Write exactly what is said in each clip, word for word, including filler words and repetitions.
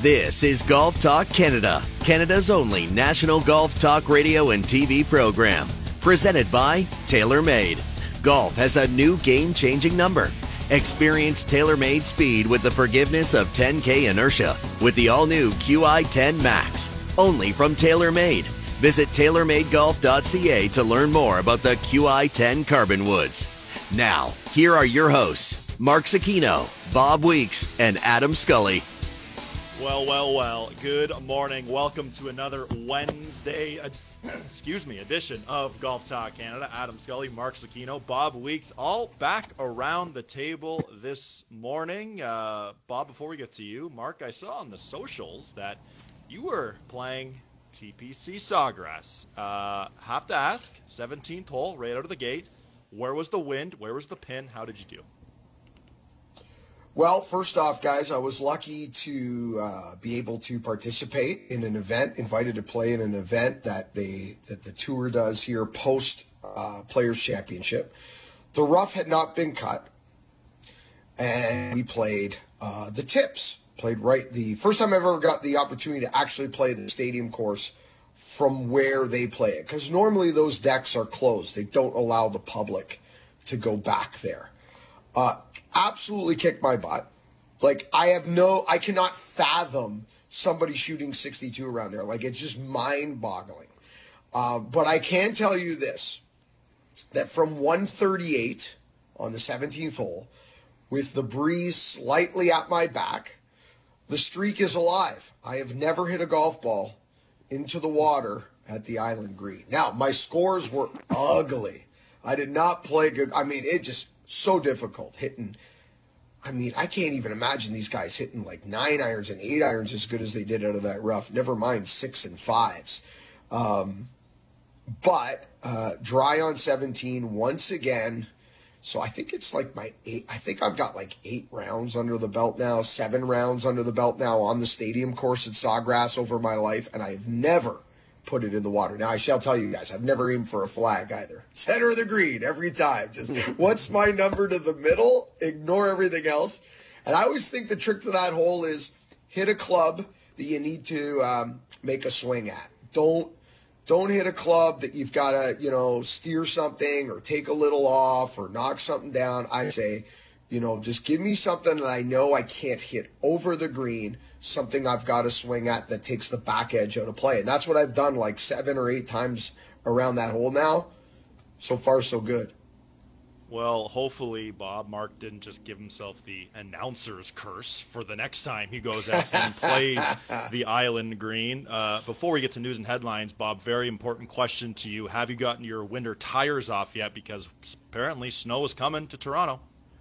This is Golf Talk Canada, Canada's only national golf talk radio and T V program. Presented by TaylorMade. Golf has a new game-changing number. Experience TaylorMade speed with the forgiveness of ten K inertia with the all-new Q I ten Max. Only from TaylorMade. Visit taylor made golf dot c a to learn more about the Q I ten Carbon Woods. Now, here are your hosts, Mark Sakino, Bob Weeks, and Adam Scully. Well, well, well, good morning. Welcome to another Wednesday, uh, excuse me, edition of Golf Talk Canada. Adam Scully, Mark Sakino, Bob Weeks, all back around the table this morning. Uh, Bob, before we get to you, Mark, I saw on the socials that you were playing T P C Sawgrass. Uh, have to ask, seventeenth hole, right out of the gate, where was the wind? Where was the pin? How did you do? Well, first off, guys, I was lucky to uh, be able to participate in an event, invited to play in an event that they that the tour does here post uh, Players Championship. The rough had not been cut, and we played uh, the tips. Played right the first time I ever got the opportunity to actually play the stadium course from where they play it, because normally those decks are closed. They don't allow the public to go back there. Uh, absolutely kicked my butt. Like, I have no, I cannot fathom somebody shooting sixty-two around there. Like, it's just mind-boggling. Uh, but I can tell you this, that from one thirty-eight on the seventeenth hole, with the breeze slightly at my back, the streak is alive. I have never hit a golf ball into the water at the Island Green. Now, my scores were ugly. I did not play good. I mean, it just so difficult hitting. I mean, I can't even imagine these guys hitting like nine irons and eight irons as good as they did out of that rough. Never mind six and fives. Um, but uh, dry on seventeen once again. So I think it's like my eight. I think I've got like eight rounds under the belt now, seven rounds under the belt now on the stadium course at Sawgrass over my life, and I've never put it in the water. Now, I shall tell you guys, I've never aimed for a flag either. Center of the green every time. Just what's my number to the middle? Ignore everything else. And I always think the trick to that hole is hit a club that you need to um, make a swing at. Don't don't hit a club that you've got to, you know, steer something or take a little off or knock something down. I say, you know, just give me something that I know I can't hit over the green, something I've got to swing at that takes the back edge out of play. And that's what I've done like seven or eight times around that hole now. So far, so good. Well, hopefully, Bob, Mark didn't just give himself the announcer's curse for the next time he goes out and plays the Island Green. Uh, before we get to news and headlines, Bob, very important question to you. Have you gotten your winter tires off yet? Because apparently snow is coming to Toronto.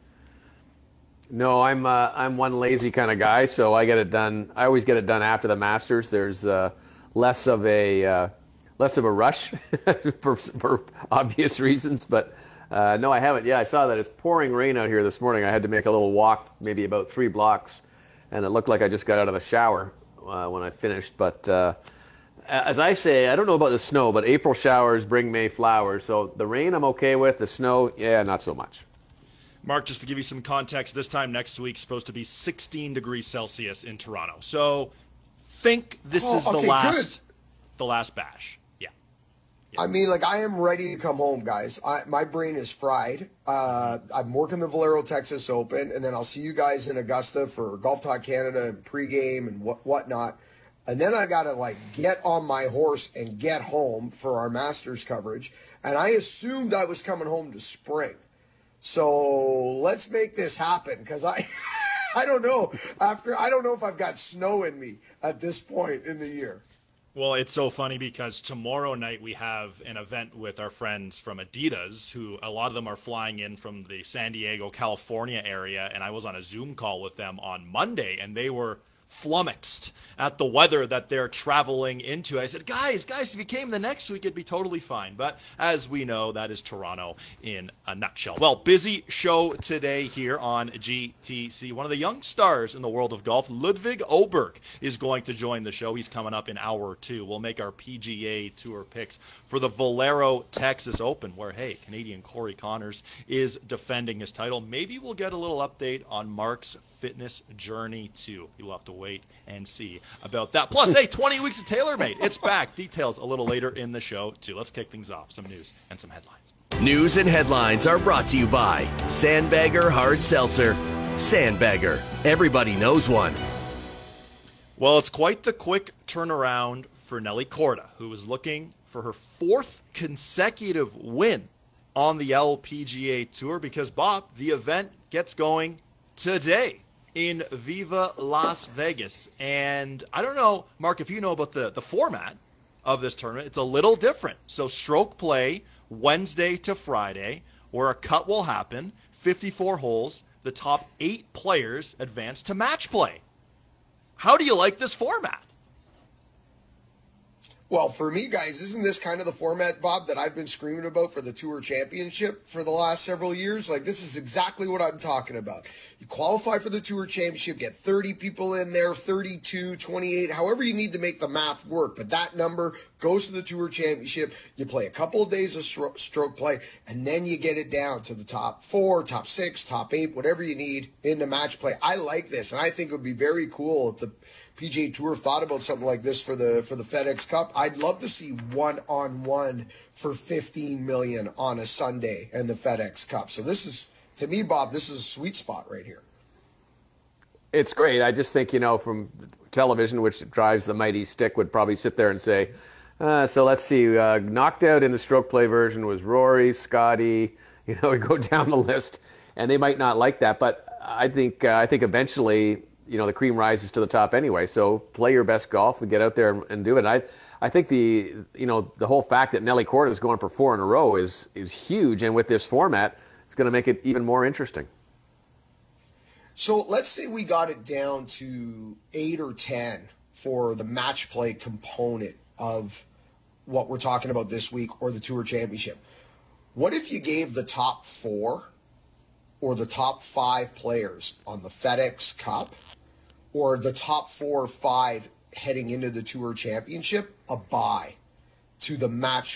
No, I'm uh, I'm one lazy kind of guy, so I get it done. I always get it done after the Masters. There's uh, less of a uh, less of a rush for for obvious reasons, but. Uh, no, I haven't. Yeah, I saw that. It's pouring rain out here this morning. I had to make a little walk, maybe about three blocks, and it looked like I just got out of the shower uh, when I finished. But uh, as I say, I don't know about the snow, but April showers bring May flowers. So the rain I'm okay with. The snow, yeah, not so much. Mark, just to give you some context, this time next week is supposed to be sixteen degrees Celsius in Toronto. So think this oh, is okay, the last, good. the last bash. I mean, like, I am ready to come home, guys. I, my brain is fried. Uh, I'm working the Valero Texas Open, and then I'll see you guys in Augusta for Golf Talk Canada and pregame and what whatnot. And then I got to, like, get on my horse and get home for our Masters coverage. And I assumed I was coming home to spring. So let's make this happen, because I, I don't know. After I don't know if I've got snow in me at this point in the year. Well, it's so funny because tomorrow night we have an event with our friends from Adidas, who a lot of them are flying in from the San Diego, California area, and I was on a Zoom call with them on Monday, and they were flummoxed at the weather that they're traveling into. I said, guys, guys, if you came the next week, it'd be totally fine. But as we know, that is Toronto in a nutshell. Well, busy show today here on G T C. One of the young stars in the world of golf, Ludvig Åberg, is going to join the show. He's coming up in hour two. We'll make our P G A Tour picks for the Valero Texas Open, where, hey, Canadian Corey Connors is defending his title. Maybe we'll get a little update on Mark's fitness journey, too. You'll have to wait wait and see about that. Plus, hey, twenty weeks of TaylorMade. It's back. Details a little later in the show, too. Let's kick things off. Some news and some headlines. News and headlines are brought to you by Sandbagger Hard Seltzer. Sandbagger. Everybody knows one. Well, it's quite the quick turnaround for Nelly Korda, who is looking for her fourth consecutive win on the L P G A Tour because, Bob, the event gets going today in Viva Las Vegas. And I don't know, Mark, if you know about the, the format of this tournament. It's a little different. So stroke play Wednesday to Friday, where a cut will happen, fifty-four holes, the top eight players advance to match play. How do you like this format? Well, for me, guys, isn't this kind of the format, Bob, that I've been screaming about for the Tour Championship for the last several years? Like, this is exactly what I'm talking about. You qualify for the Tour Championship, get thirty people in there, thirty-two, twenty-eight, however you need to make the math work. But that number goes to the Tour Championship. You play a couple of days of stro- stroke play, and then you get it down to the top four, top six, top eight, whatever you need into match play. I like this, and I think it would be very cool if the P G A Tour thought about something like this for the for the FedEx Cup. I'd love to see one-on-one for fifteen million dollars on a Sunday in the FedEx Cup. So this is, to me, Bob, this is a sweet spot right here. It's great. I just think, you know, from television, which drives the mighty stick, would probably sit there and say, uh, so let's see, uh, knocked out in the stroke play version was Rory, Scotty, you know, we go down the list, and they might not like that. But I think uh, I think eventually, you know, the cream rises to the top anyway. So play your best golf and get out there and, and do it. And I, I think the, you know, the whole fact that Nelly Korda is going for four in a row is is huge. And with this format, it's going to make it even more interesting. So let's say we got it down to eight or ten for the match play component of what we're talking about this week or the Tour Championship. What if you gave the top four or the top five players on the FedEx Cup or the top four or five heading into the Tour Championship a bye to the match?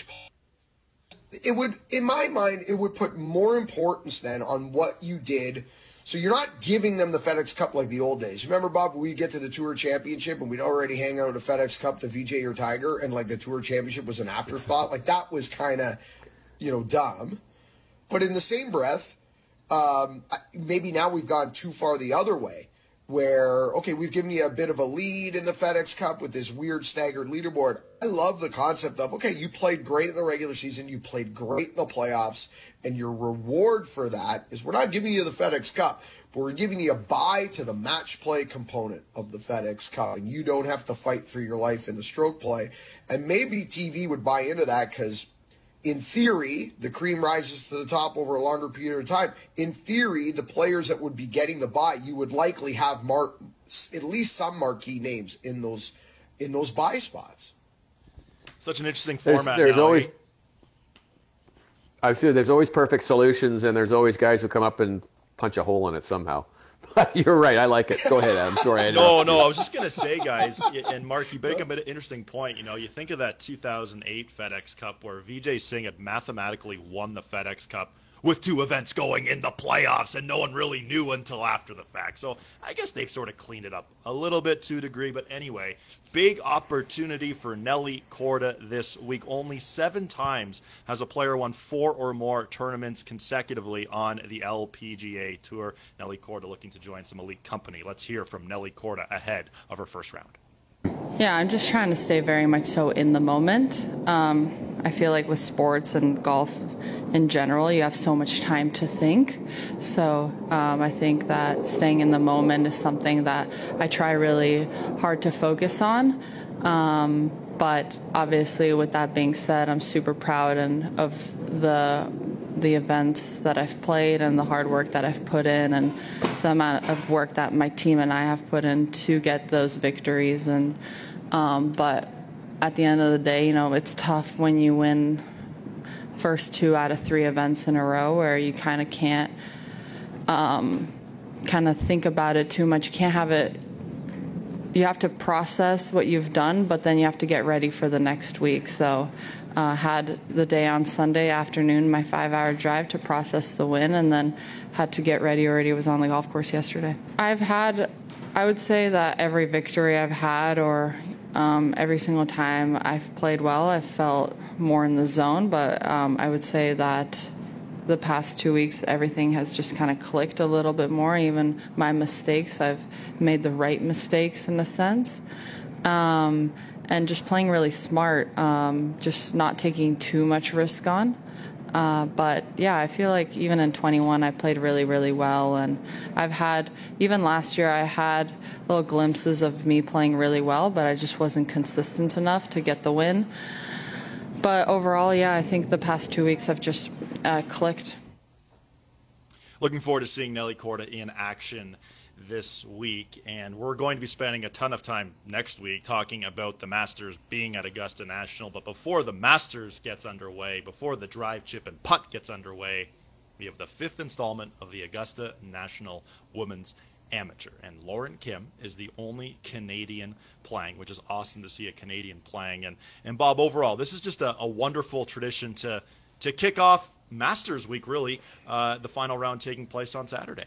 It would, in my mind, it would put more importance then on what you did. So you're not giving them the FedEx Cup like the old days. Remember, Bob, we get to the Tour Championship and we'd already hang out at a FedEx Cup to V J or Tiger, and like the Tour Championship was an afterthought. Like that was kind of, you know, dumb. But in the same breath, Um, maybe now we've gone too far the other way where, okay, we've given you a bit of a lead in the FedEx Cup with this weird staggered leaderboard. I love the concept of, okay, you played great in the regular season, you played great in the playoffs, and your reward for that is we're not giving you the FedEx Cup, but we're giving you a bye to the match play component of the FedEx Cup, and you don't have to fight for your life in the stroke play. And maybe T V would buy into that because in theory, the cream rises to the top over a longer period of time. In theory, the players that would be getting the bye, you would likely have mar- at least some marquee names in those in those bye spots. Such an interesting There's, format. there's now, always, eh? I've seen there's always perfect solutions, and there's always guys who come up and punch a hole in it somehow. But you're right. I like it. Go ahead, Adam. Sorry. I no, no. I was just gonna say, guys, and Mark, you bring up an interesting point. You know, you think of that two thousand eight FedEx Cup where Vijay Singh had mathematically won the FedEx Cup with two events going in the playoffs, and no one really knew until after the fact. So I guess they've sort of cleaned it up a little bit to a degree. But anyway, big opportunity for Nelly Korda this week. Only seven times has a player won four or more tournaments consecutively on the L P G A Tour. Nelly Korda looking to join some elite company. Let's hear from Nelly Korda ahead of her first round. Yeah, I'm just trying to stay very much so in the moment. Um, I feel like with sports and golf in general, you have so much time to think. So um, I think that staying in the moment is something that I try really hard to focus on. Um, but obviously, with that being said, I'm super proud and of the the events that I've played and the hard work that I've put in and the amount of work that my team and I have put in to get those victories. And um, but at the end of the day, you know, it's tough when you win first two out of three events in a row where you kind of can't um, kind of think about it too much. You can't have it. You have to process what you've done, but then you have to get ready for the next week. So uh, had the day on Sunday afternoon, my five-hour drive to process the win, and then had to get ready already. Was on the golf course yesterday. I've had I would say that every victory I've had, or um, every single time I've played well, I've felt more in the zone. But um, I would say that the past two weeks, everything has just kind of clicked a little bit more. Even my mistakes, I've made the right mistakes in a sense. Um, and just playing really smart, um, just not taking too much risk on. Uh, but yeah, I feel like even in twenty-one, I played really, really well. And I've had, even last year, I had little glimpses of me playing really well, but I just wasn't consistent enough to get the win. But overall, yeah, I think the past two weeks have just uh, clicked. Looking forward to seeing Nelly Korda in action this week, and we're going to be spending a ton of time next week talking about the Masters being at Augusta National. But before the Masters gets underway, before the drive, chip, and putt gets underway, we have the fifth installment of the Augusta National Women's Amateur, and Lauren Kim is the only Canadian playing, which is awesome to see a Canadian playing. And and Bob, overall, this is just a, a wonderful tradition to to kick off Masters Week, really, uh, the final round taking place on Saturday.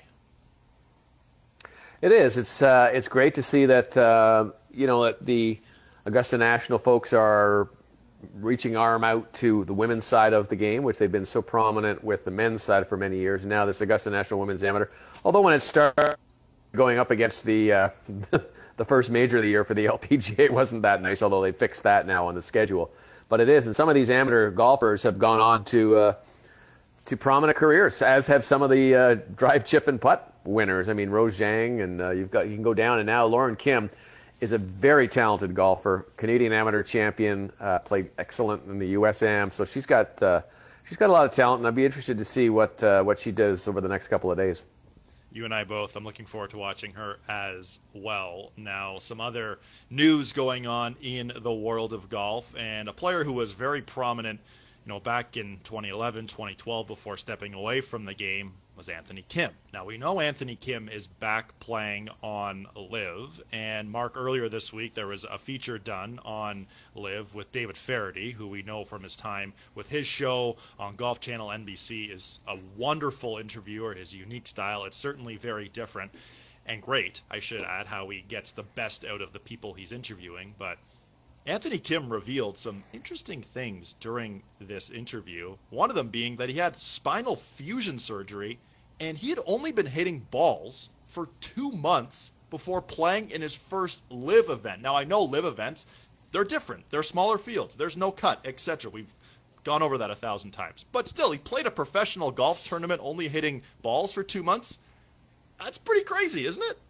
It is. It's uh, it's great to see that uh, you know that the Augusta National folks are reaching arm out to the women's side of the game, which they've been so prominent with the men's side for many years. And now this Augusta National Women's Amateur, although when it started going up against the uh, the first major of the year for the L P G A, wasn't that nice, although they fixed that now on the schedule. But it is, and some of these amateur golfers have gone on to uh, to prominent careers, as have some of the uh, drive, chip, and putt winners. I mean, Rose Zhang, and uh, you've got you can go down, and now Lauren Kim is a very talented golfer, Canadian amateur champion, uh, played excellent in the U S A M, so she's got uh, she's got a lot of talent, and I'd be interested to see what uh, what she does over the next couple of days. You and I both. I'm looking forward to watching her as well. Now, some other news going on in the world of golf, and a player who was very prominent, you know, back in twenty eleven, twenty twelve, before stepping away from the game, was Anthony Kim. Now, we know Anthony Kim is back playing on LIV, and Mark, earlier this week, there was a feature done on LIV with David Faraday, who we know from his time with his show on Golf Channel N B C is a wonderful interviewer. His unique style, it's certainly very different and great, I should add, how he gets the best out of the people he's interviewing. But Anthony Kim revealed some interesting things during this interview, one of them being that he had spinal fusion surgery, and he had only been hitting balls for two months before playing in his first LIV event. Now, I know LIV events, they're different. They're smaller fields. There's no cut, et cetera. We've gone over that a thousand times. But still, he played a professional golf tournament only hitting balls for two months. That's pretty crazy, isn't it?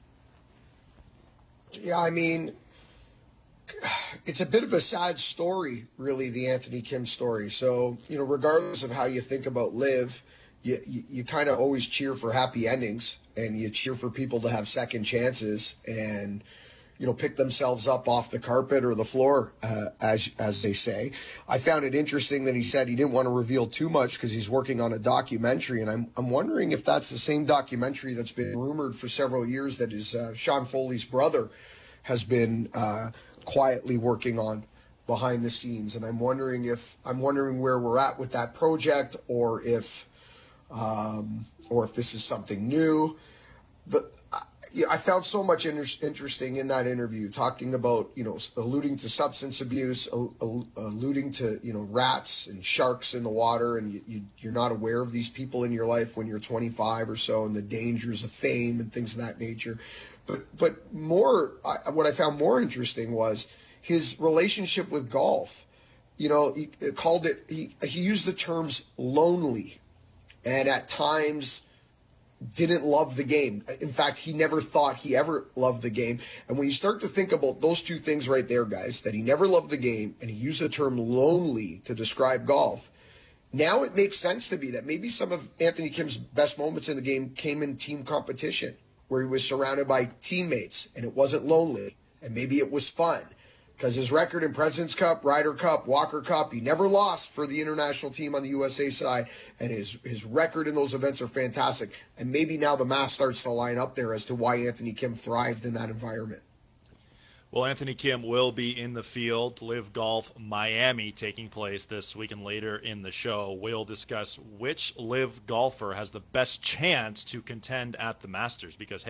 Yeah, I mean, it's a bit of a sad story, really, the Anthony Kim story. So, you know, regardless of how you think about LIV, you, you, you kind of always cheer for happy endings, and you cheer for people to have second chances and, you know, pick themselves up off the carpet or the floor, uh, as as they say. I found it interesting that he said he didn't want to reveal too much because he's working on a documentary, and I'm I'm wondering if that's the same documentary that's been rumored for several years that his uh, Sean Foley's brother has been uh, quietly working on behind the scenes. And I'm wondering if I'm wondering where we're at with that project, or if um, or if this is something new. The Yeah, I found so much inter- interesting in that interview, talking about, you know, alluding to substance abuse, al- al- alluding to, you know, rats and sharks in the water, and you, you, you're not aware of these people in your life when you're twenty-five or so, and the dangers of fame and things of that nature. But but more, I, what I found more interesting was his relationship with golf. You know, he called it, he, he used the terms lonely, and at times didn't love the game. In fact, he never thought he ever loved the game. And when you start to think about those two things right there, guys, that he never loved the game and he used the term lonely to describe golf, now it makes sense to me that maybe some of Anthony Kim's best moments in the game came in team competition, where he was surrounded by teammates and it wasn't lonely, and maybe it was fun. Because his record in President's Cup, Ryder Cup, Walker Cup, he never lost for the international team on the U S A side, and his his record in those events are fantastic. And maybe now the math starts to line up there as to why Anthony Kim thrived in that environment. Well, Anthony Kim will be in the field. LIV Golf Miami taking place this week, and later in the show, we'll discuss which LIV golfer has the best chance to contend at the Masters. Because, hey,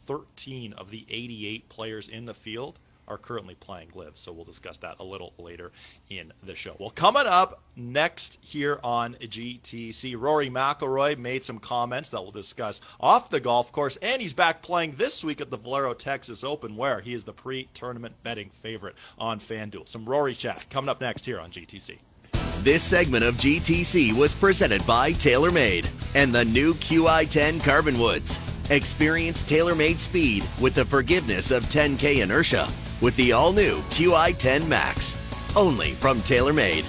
thirteen of the eighty-eight players in the field are currently playing Live. So we'll discuss that a little later in the show. Well, coming up next here on G T C, Rory McIlroy made some comments that we'll discuss off the golf course, and he's back playing this week at the Valero Texas Open, where he is the pre-tournament betting favorite on FanDuel. Some Rory chat coming up next here on G T C. This segment of G T C was presented by TaylorMade and the new Q I ten Carbon Woods. Experience TaylorMade speed with the forgiveness of ten K inertia with the all-new Q I ten Max. Only from TaylorMade.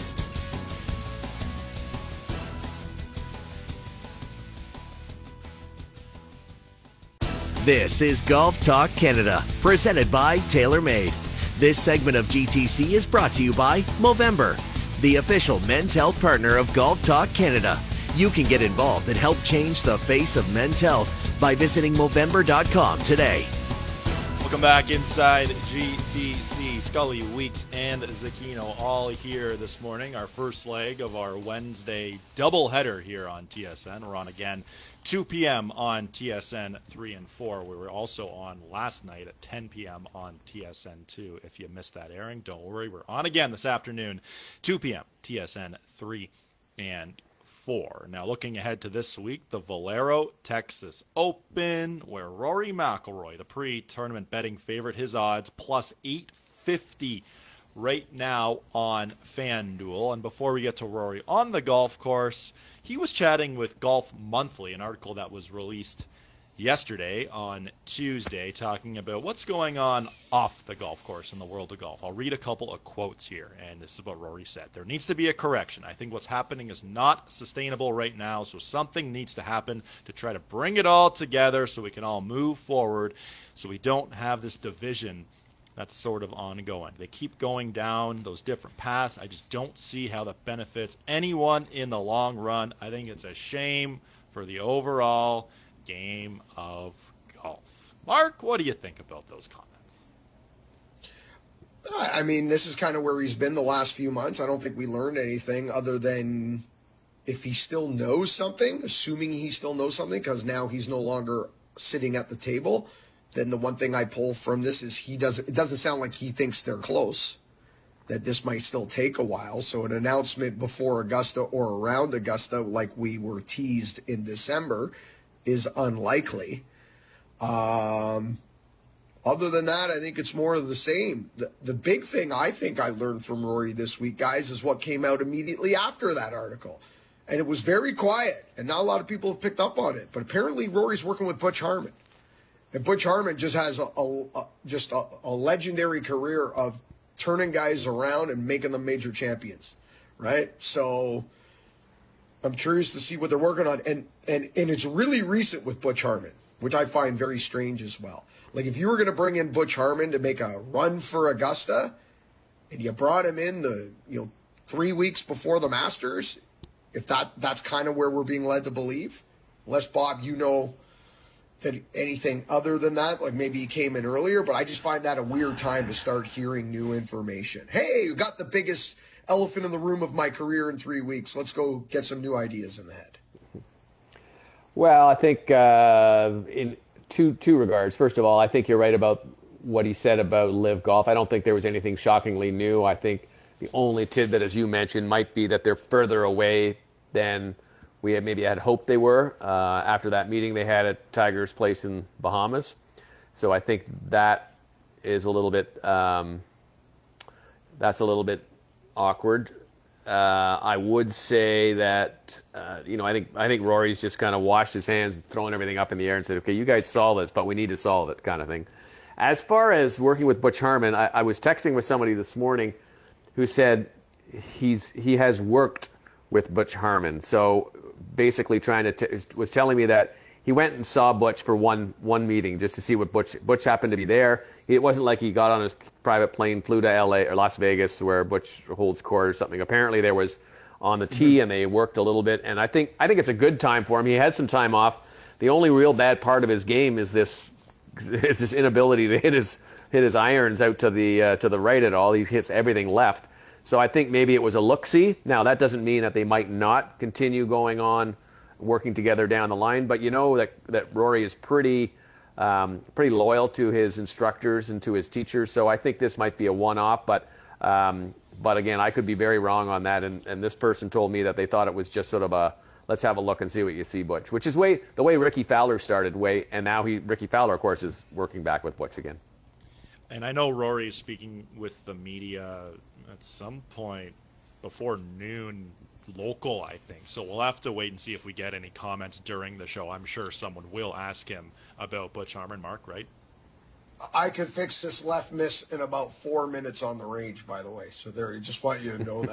This is Golf Talk Canada, presented by TaylorMade. This segment of G T C is brought to you by Movember, the official men's health partner of Golf Talk Canada. You can get involved and help change the face of men's health by visiting Movember dot com today. Welcome back inside G T C. Scully, Weeks, and Zucchino all here this morning. Our first leg of our Wednesday doubleheader here on T S N. We're on again two p.m. on T S N three and four. We were also on last night at ten p.m. on T S N two. If you missed that airing, don't worry. We're on again this afternoon, two p.m. T S N three and four. Now, looking ahead to this week, the Valero Texas Open, where Rory McIlroy, the pre-tournament betting favorite, his odds plus eight fifty right now on FanDuel. And before we get to Rory on the golf course, he was chatting with Golf Monthly, an article that was released yesterday on Tuesday, talking about what's going on off the golf course in the world of golf. I'll read a couple of quotes here, and this is what Rory said. There needs to be a correction. I think what's happening is not sustainable right now, so something needs to happen to try to bring it all together so we can all move forward, so we don't have this division that's sort of ongoing. They keep going down those different paths. I just don't see how that benefits anyone in the long run. I think it's a shame for the overall game of golf. Mark, what do you think about those comments? I mean, this is kind of where he's been the last few months. I don't think we learned anything other than if he still knows something, assuming he still knows something, because now he's no longer sitting at the table, then the one thing I pull from this is he doesn't, it doesn't sound like he thinks they're close, that this might still take a while. So an announcement before Augusta or around Augusta, like we were teased in December, is unlikely. Um, other than that, I think it's more of the same. The, the big thing I think I learned from Rory this week, guys, is what came out immediately after that article. And it was very quiet, and not a lot of people have picked up on it. But apparently Rory's working with Butch Harmon. And Butch Harmon just has a, a, a just a, a legendary career of turning guys around and making them major champions, right? So I'm curious to see what they're working on. And, and, and it's really recent with Butch Harmon, which I find very strange as well. Like, if you were going to bring in Butch Harmon to make a run for Augusta, and you brought him in the, you know, three weeks before the Masters, if that that's kind of where we're being led to believe, unless, Bob, you know that anything other than that, like maybe he came in earlier, but I just find that a weird time to start hearing new information. Hey, you got the biggest elephant in the room of my career in three weeks. Let's go get some new ideas in the head. Well, I think uh, in two two regards. First of all, I think you're right about what he said about Live Golf. I don't think there was anything shockingly new. I think the only tidbit, as you mentioned, might be that they're further away than we had maybe had hoped they were uh, after that meeting they had at Tiger's place in Bahamas. So I think that is a little bit um, that's a little bit awkward. Uh, I would say that uh, you know I think I think Rory's just kind of washed his hands, throwing everything up in the air, and said, "Okay, you guys solve this, but we need to solve it," kind of thing. As far as working with Butch Harmon, I, I was texting with somebody this morning who said he's he has worked with Butch Harmon. So basically, trying to t- was telling me that he went and saw Butch for one one meeting just to see what Butch Butch happened to be there. It wasn't like he got on his private plane, flew to L A or Las Vegas, where Butch holds court or something. Apparently, there was on the tee, mm-hmm. and they worked a little bit. And I think I think it's a good time for him. He had some time off. The only real bad part of his game is this is this inability to hit his hit his irons out to the uh, to the right at all. He hits everything left. So I think maybe it was a look-see. Now, that doesn't mean that they might not continue going on, working together down the line. But you know that, that Rory is pretty um, pretty loyal to his instructors and to his teachers. So I think this might be a one-off, but um, but again, I could be very wrong on that. And, and this person told me that they thought it was just sort of a let's have a look and see what you see, Butch, which is way the way Ricky Fowler started, way, and now he Ricky Fowler, of course, is working back with Butch again. And I know Rory is speaking with the media at some point before noon local, I think. So we'll have to wait and see if we get any comments during the show. I'm sure someone will ask him about Butch Harmon, Mark, right? I could fix this left miss in about four minutes on the range, by the way. So there, I just want you to know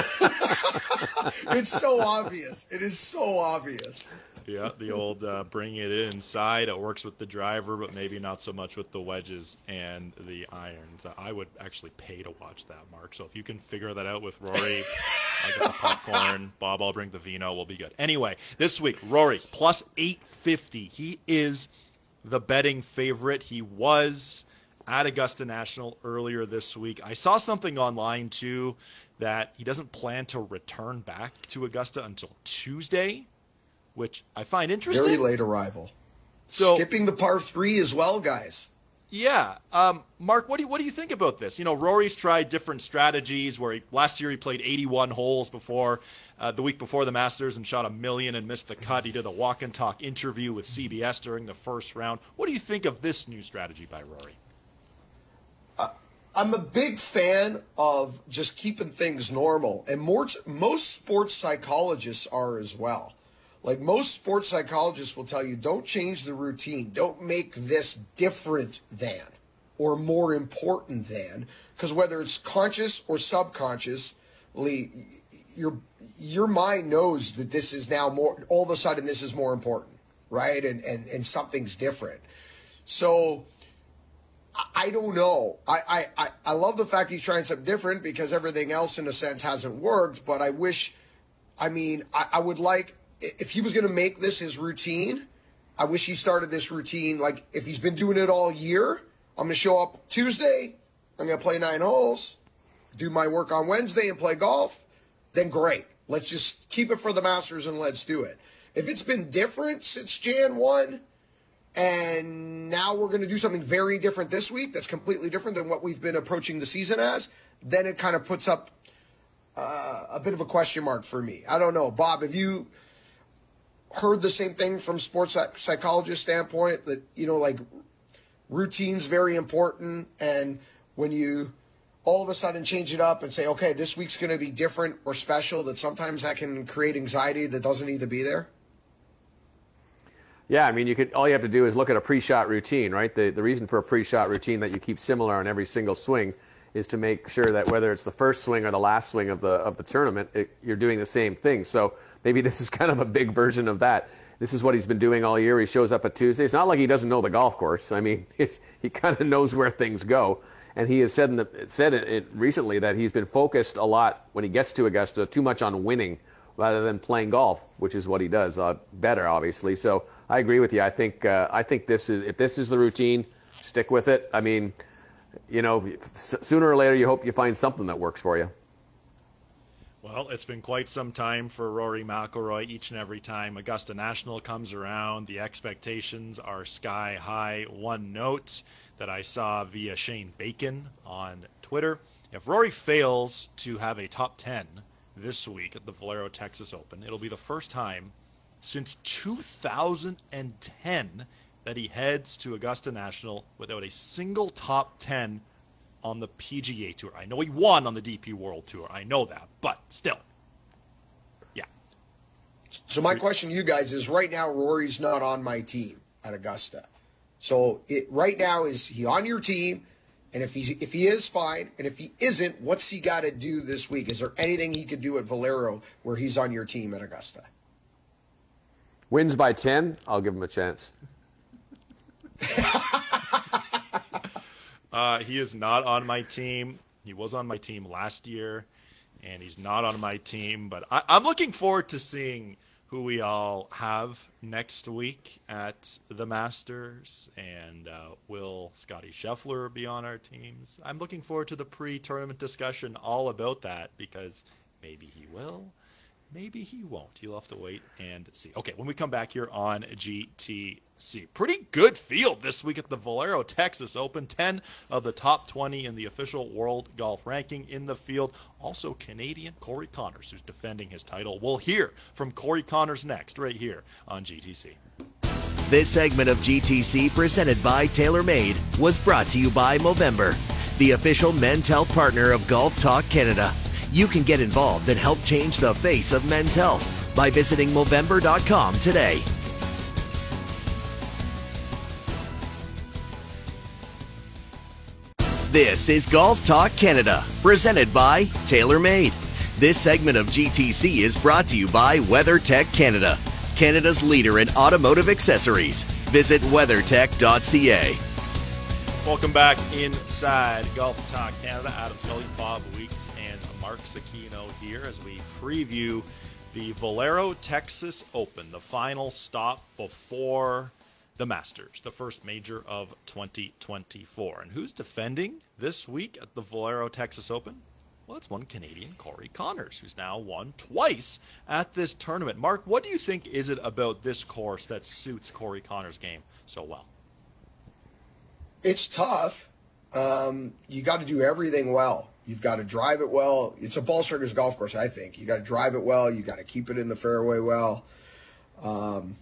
that. It's so obvious. It is so obvious. Yeah, the old uh, bring it inside. It works with the driver, but maybe not so much with the wedges and the irons. I would actually pay to watch that, Mark. So if you can figure that out with Rory, I get the popcorn. Bob, I'll bring the vino. We'll be good. Anyway, this week, Rory, plus eight fifty. He is the betting favorite. He was at Augusta National earlier this week. I saw something online, too, that he doesn't plan to return back to Augusta until Tuesday, which I find interesting. Very late arrival. So, skipping the par three as well, guys. Yeah. Um, Mark, what do you, what do you think about this? You know, Rory's tried different strategies where he, last year he played eighty-one holes before uh, the week before the Masters and shot a million and missed the cut. He did a walk and talk interview with C B S during the first round. What do you think of this new strategy by Rory? Uh, I'm a big fan of just keeping things normal, and more, most sports psychologists are as well. Like most sports psychologists will tell you, don't change the routine. Don't make this different than or more important than, because whether it's conscious or subconsciously, your your mind knows that this is now more, all of a sudden this is more important, right? And and, and something's different. So I, I don't know. I, I, I love the fact he's trying something different because everything else in a sense hasn't worked, but I wish, I mean, I, I would like, if he was going to make this his routine, I wish he started this routine. Like, if he's been doing it all year, I'm going to show up Tuesday, I'm going to play nine holes, do my work on Wednesday and play golf, then great. Let's just keep it for the Masters and let's do it. If it's been different since January first, and now we're going to do something very different this week that's completely different than what we've been approaching the season as, then it kind of puts up uh, a bit of a question mark for me. I don't know. Bob, have you heard the same thing from sports psychologist standpoint that, you know, like routine's very important, and when you all of a sudden change it up and say, okay, this week's going to be different or special, that sometimes that can create anxiety that doesn't need to be there? Yeah, I mean, you could all you have to do is look at a pre-shot routine, right? The the reason for a pre-shot routine that you keep similar on every single swing is to make sure that whether it's the first swing or the last swing of the of the tournament, it, you're doing the same thing. So maybe this is kind of a big version of that. This is what he's been doing all year. He shows up at Tuesday. It's not like he doesn't know the golf course. I mean, it's, he kind of knows where things go. And he has said in the, said it, it recently that he's been focused a lot when he gets to Augusta, too much on winning rather than playing golf, which is what he does uh, better, obviously. So I agree with you. I think uh, I think this is if this is the routine, stick with it. I mean, you know, sooner or later you hope you find something that works for you. Well, it's been quite some time for Rory McIlroy. Each and every time Augusta National comes around, the expectations are sky high. One note that I saw via Shane Bacon on Twitter: if Rory fails to have a top ten this week at the Valero Texas Open, it'll be the first time since two thousand ten that he heads to Augusta National without a single top ten on the P G A Tour. I know he won on the D P World Tour. I know that, but still. Yeah. So my question to you guys is, right now Rory's not on my team at Augusta. So it, right now, is he on your team? And if he's if he is, fine. And if he isn't, what's he got to do this week? Is there anything he could do at Valero where he's on your team at Augusta? Wins by ten, I'll give him a chance. uh, he is not on my team. He was on my team last year, and he's not on my team. But I, I'm looking forward to seeing who we all have next week at the Masters, and uh, will Scotty Scheffler be on our teams? I'm looking forward to the pre-tournament discussion all about that, because maybe he will, maybe he won't. You'll have to wait and see. Okay, when we come back here on G T C, pretty good field this week at the Valero Texas Open. ten of the top twenty in the official world golf ranking in the field. Also Canadian Corey Conners, who's defending his title. We'll hear from Corey Conners next, right here on G T C. This segment of G T C, presented by TaylorMade, was brought to you by Movember, the official men's health partner of Golf Talk Canada. You can get involved and help change the face of men's health by visiting Movember dot com today. This is Golf Talk Canada, presented by TaylorMade. This segment of G T C is brought to you by WeatherTech Canada, Canada's leader in automotive accessories. Visit weathertech dot c a. Welcome back inside Golf Talk Canada. Adam Scully, Bob Weeks, and Mark Zecchino here as we preview the Valero Texas Open, the final stop before the Masters, the first major of twenty twenty-four. And who's defending this week at the Valero Texas Open? Well, it's one Canadian, Corey Conners, who's now won twice at this tournament. Mark, what do you think is it about this course that suits Corey Conners' game so well? It's tough. Um, you got to do everything well. You've got to drive it well. It's a ball striker's golf course, I think. You got to drive it well. You got to keep it in the fairway well. Um,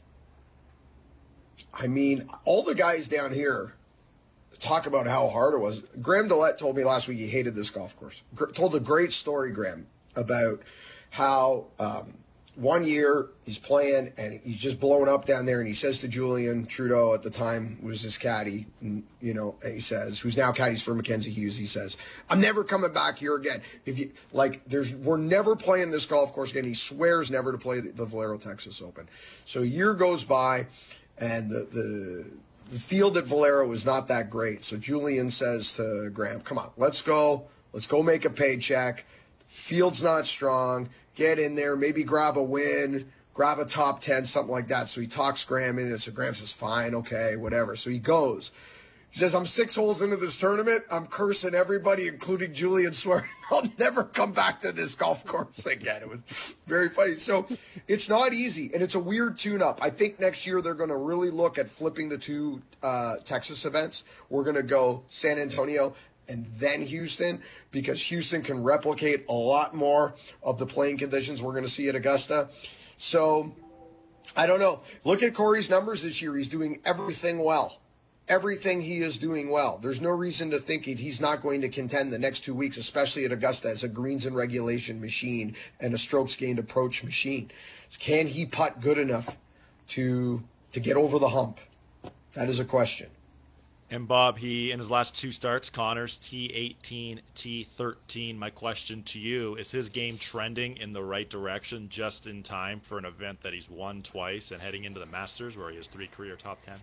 I mean, all the guys down here talk about how hard it was. Graham Dillette told me last week he hated this golf course. Gr- told a great story, Graham, about how um, one year he's playing and he's just blowing up down there, and he says to Julian Trudeau, at the time was his caddy, and, you know, and he says, who's now caddies for Mackenzie Hughes, he says, I'm never coming back here again. If you like, there's we're never playing this golf course again. He swears never to play the, the Valero Texas Open. So a year goes by, and the the the field at Valero was not that great. So Julian says to Graham, come on, let's go. Let's go make a paycheck. Field's not strong. Get in there, maybe grab a win, grab a top ten, something like that. So he talks Graham in, and so Graham says, fine, okay, whatever. So he goes. He says, I'm six holes into this tournament. I'm cursing everybody, including Julian, swearing I'll never come back to this golf course again. It was very funny. So it's not easy, and it's a weird tune-up. I think next year they're going to really look at flipping the two uh, Texas events. We're going to go San Antonio and then Houston, because Houston can replicate a lot more of the playing conditions we're going to see at Augusta. So I don't know. Look at Corey's numbers this year. He's doing everything well. Everything he is doing well. There's no reason to think he's not going to contend the next two weeks, especially at Augusta, as a greens and regulation machine and a strokes gained approach machine. Can he putt good enough to to get over the hump? That is a question. And Bob, he, in his last two starts, Conners, T eighteen, T thirteen. My question to you, is his game trending in the right direction just in time for an event that he's won twice and heading into the Masters where he has three career top ten?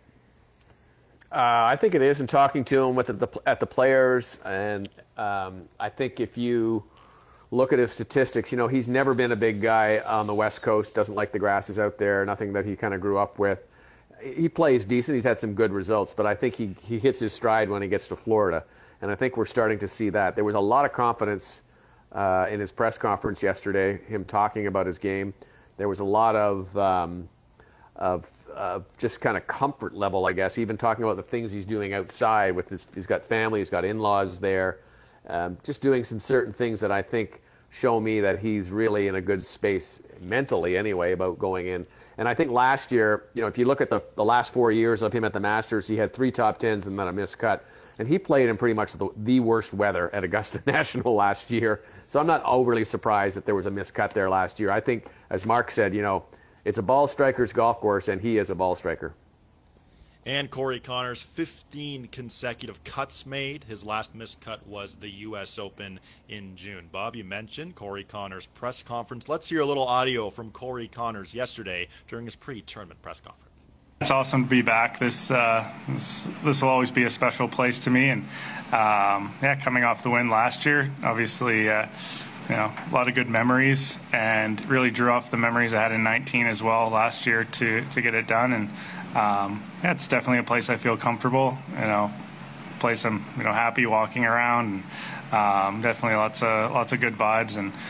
Uh, I think it is, and talking to him with the, at the players, and um, I think if you look at his statistics, you know, he's never been a big guy on the West Coast, doesn't like the grasses out there, nothing that he kind of grew up with. He plays decent, he's had some good results, but I think he, he hits his stride when he gets to Florida, and I think we're starting to see that. There was a lot of confidence uh, in his press conference yesterday, him talking about his game. There was a lot of... Um, of uh, just kind of comfort level, I guess, even talking about the things he's doing outside with his, he's got family, he's got in-laws there, um, just doing some certain things that I think show me that he's really in a good space mentally anyway about going in. And I think last year, you know, if you look at the, the last four years of him at the Masters, he had three top tens and then a missed cut. And he played in pretty much the, the worst weather at Augusta National last year. So I'm not overly surprised that there was a missed cut there last year. I think, as Mark said, you know, it's a ball striker's golf course, and he is a ball striker. And Corey Conners, fifteen consecutive cuts made. His last missed cut was the U S Open in June. Bob, you mentioned Corey Conners' press conference. Let's hear a little audio from Corey Conners yesterday during his pre-tournament press conference. It's awesome to be back. This uh, this, this will always be a special place to me. And um, yeah, coming off the win last year, obviously, uh, you know, a lot of good memories, and really drew off the memories I had in nineteen as well last year to to get it done. And um, yeah, it's definitely a place I feel comfortable. You know, a place I'm you know happy walking around. And, um, definitely lots of lots of good vibes, and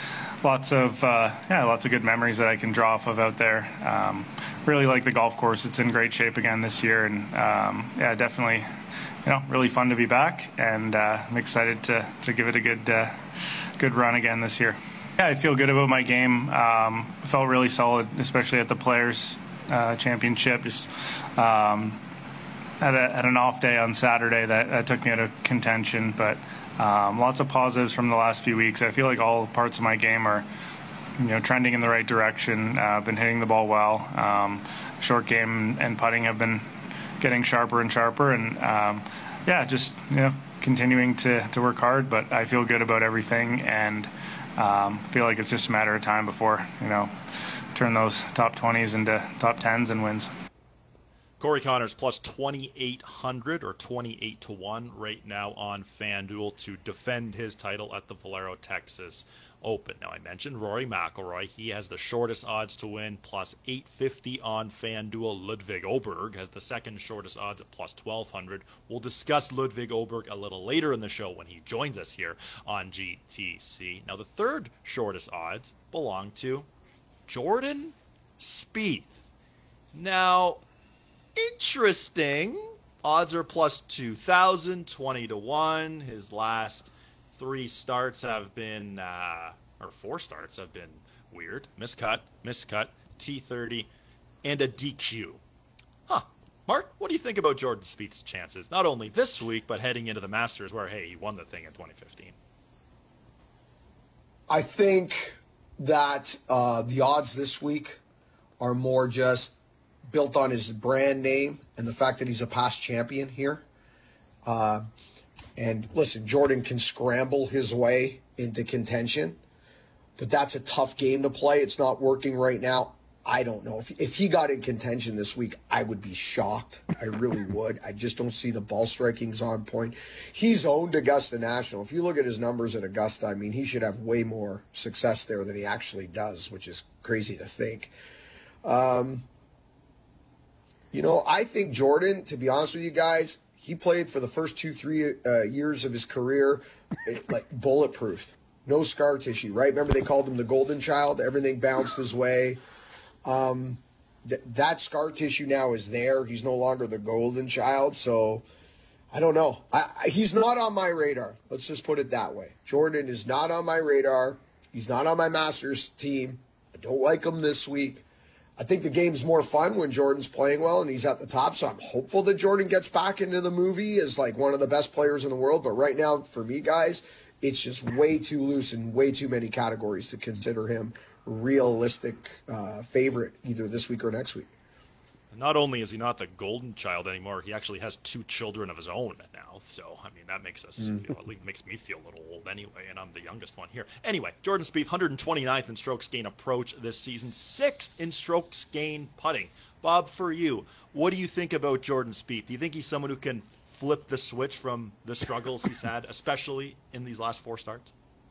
lots of uh, yeah, lots of good memories that I can draw off of out there. Um, really like the golf course; it's in great shape again this year, and um, yeah, definitely, you know, really fun to be back, and uh, I'm excited to to give it a good uh, good run again this year. Yeah, I feel good about my game. Um, felt really solid, especially at the Players uh, Championship. Just um, had, a, had an off day on Saturday that, that took me out of contention, but um, lots of positives from the last few weeks. I feel like all parts of my game are, you know, trending in the right direction. I've uh, been hitting the ball well. Um, short game and putting have been getting sharper and sharper, and um, yeah, just you know, continuing to to work hard. But I feel good about everything, and um, feel like it's just a matter of time before, you know, turn those top twenties into top tens and wins. Corey Conners plus twenty-eight hundred or twenty-eight to one right now on FanDuel to defend his title at the Valero Texas Open. Now, I mentioned Rory McIlroy. He has the shortest odds to win, plus eight fifty on FanDuel. Ludwig Oberg has the second shortest odds at plus twelve hundred. We'll discuss Ludwig Oberg a little later in the show when he joins us here on G T C. Now, the third shortest odds belong to Jordan Spieth. Now, interesting. Odds are plus two thousand, twenty to one. His last three starts have been, uh, or four starts have been weird. Miscut, miscut, T thirty, and a D Q. Huh. Mark, what do you think about Jordan Spieth's chances? Not only this week, but heading into the Masters where, hey, he won the thing in twenty fifteen. I think that uh, the odds this week are more just built on his brand name and the fact that he's a past champion here. Uh, and listen, Jordan can scramble his way into contention, but that's a tough game to play. It's not working right now. I don't know. If, if he got in contention this week, I would be shocked. I really would. I just don't see the ball striking's on point. He's owned Augusta National. If you look at his numbers at Augusta, I mean, he should have way more success there than he actually does, which is crazy to think. Um, you know, I think Jordan, to be honest with you guys, he played for the first two, three uh, years of his career like bulletproof. No scar tissue, right? Remember they called him the golden child? Everything bounced his way. Um, th- that scar tissue now is there. He's no longer the golden child. So I don't know. I, I, he's not on my radar. Let's just put it that way. Jordan is not on my radar. He's not on my Masters team. I don't like him this week. I think the game's more fun when Jordan's playing well and he's at the top. So I'm hopeful that Jordan gets back into the movie as like one of the best players in the world. But right now, for me, guys, it's just way too loose and way too many categories to consider him realistic uh, favorite either this week or next week. Not only is he not the golden child anymore, he actually has two children of his own now. So, I mean, that makes us mm. feel, at least makes me feel a little old anyway, and I'm the youngest one here. Anyway, Jordan Spieth, one hundred twenty-ninth in strokes gain approach this season, sixth in strokes gain putting. Bob, for you, what do you think about Jordan Spieth? Do you think he's someone who can flip the switch from the struggles he's had, especially in these last four starts?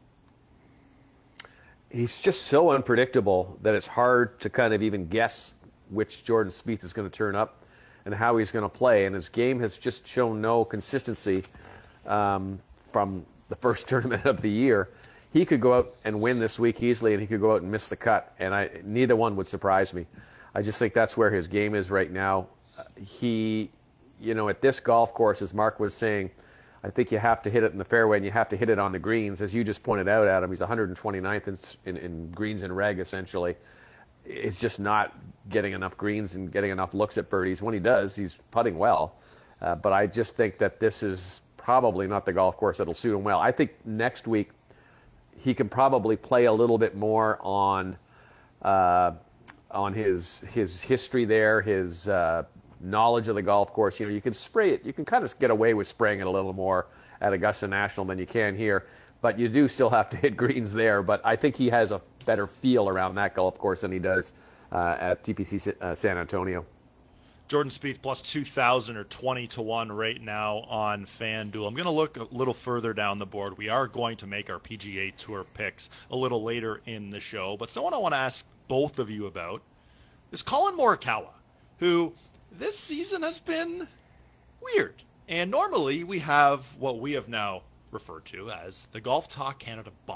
He's just so unpredictable that it's hard to kind of even guess which Jordan Spieth is going to turn up and how he's going to play. And his game has just shown no consistency um, from the first tournament of the year. He could go out and win this week easily, and he could go out and miss the cut. And I, neither one would surprise me. I just think that's where his game is right now. He, you know, at this golf course, as Mark was saying, I think you have to hit it in the fairway and you have to hit it on the greens. As you just pointed out, Adam, he's one hundred twenty-ninth in, in, in greens and reg, essentially. It's just not getting enough greens and getting enough looks at birdies. When he does, he's putting well. Uh, but I just think that this is probably not the golf course that'll suit him well. I think next week he can probably play a little bit more on uh, on his his history there, his uh, knowledge of the golf course. You know, you can spray it. You can kind of get away with spraying it a little more at Augusta National than you can here. But you do still have to hit greens there. But I think he has a better feel around that golf course than he does uh, at T P C uh, San Antonio. Jordan Spieth plus two thousand or twenty to one right now on FanDuel. I'm going to look a little further down the board. We are going to make our P G A Tour picks a little later in the show. But someone I want to ask both of you about is Colin Morikawa, who this season has been weird. And normally we have what we have now referred to as the Golf Talk Canada bump.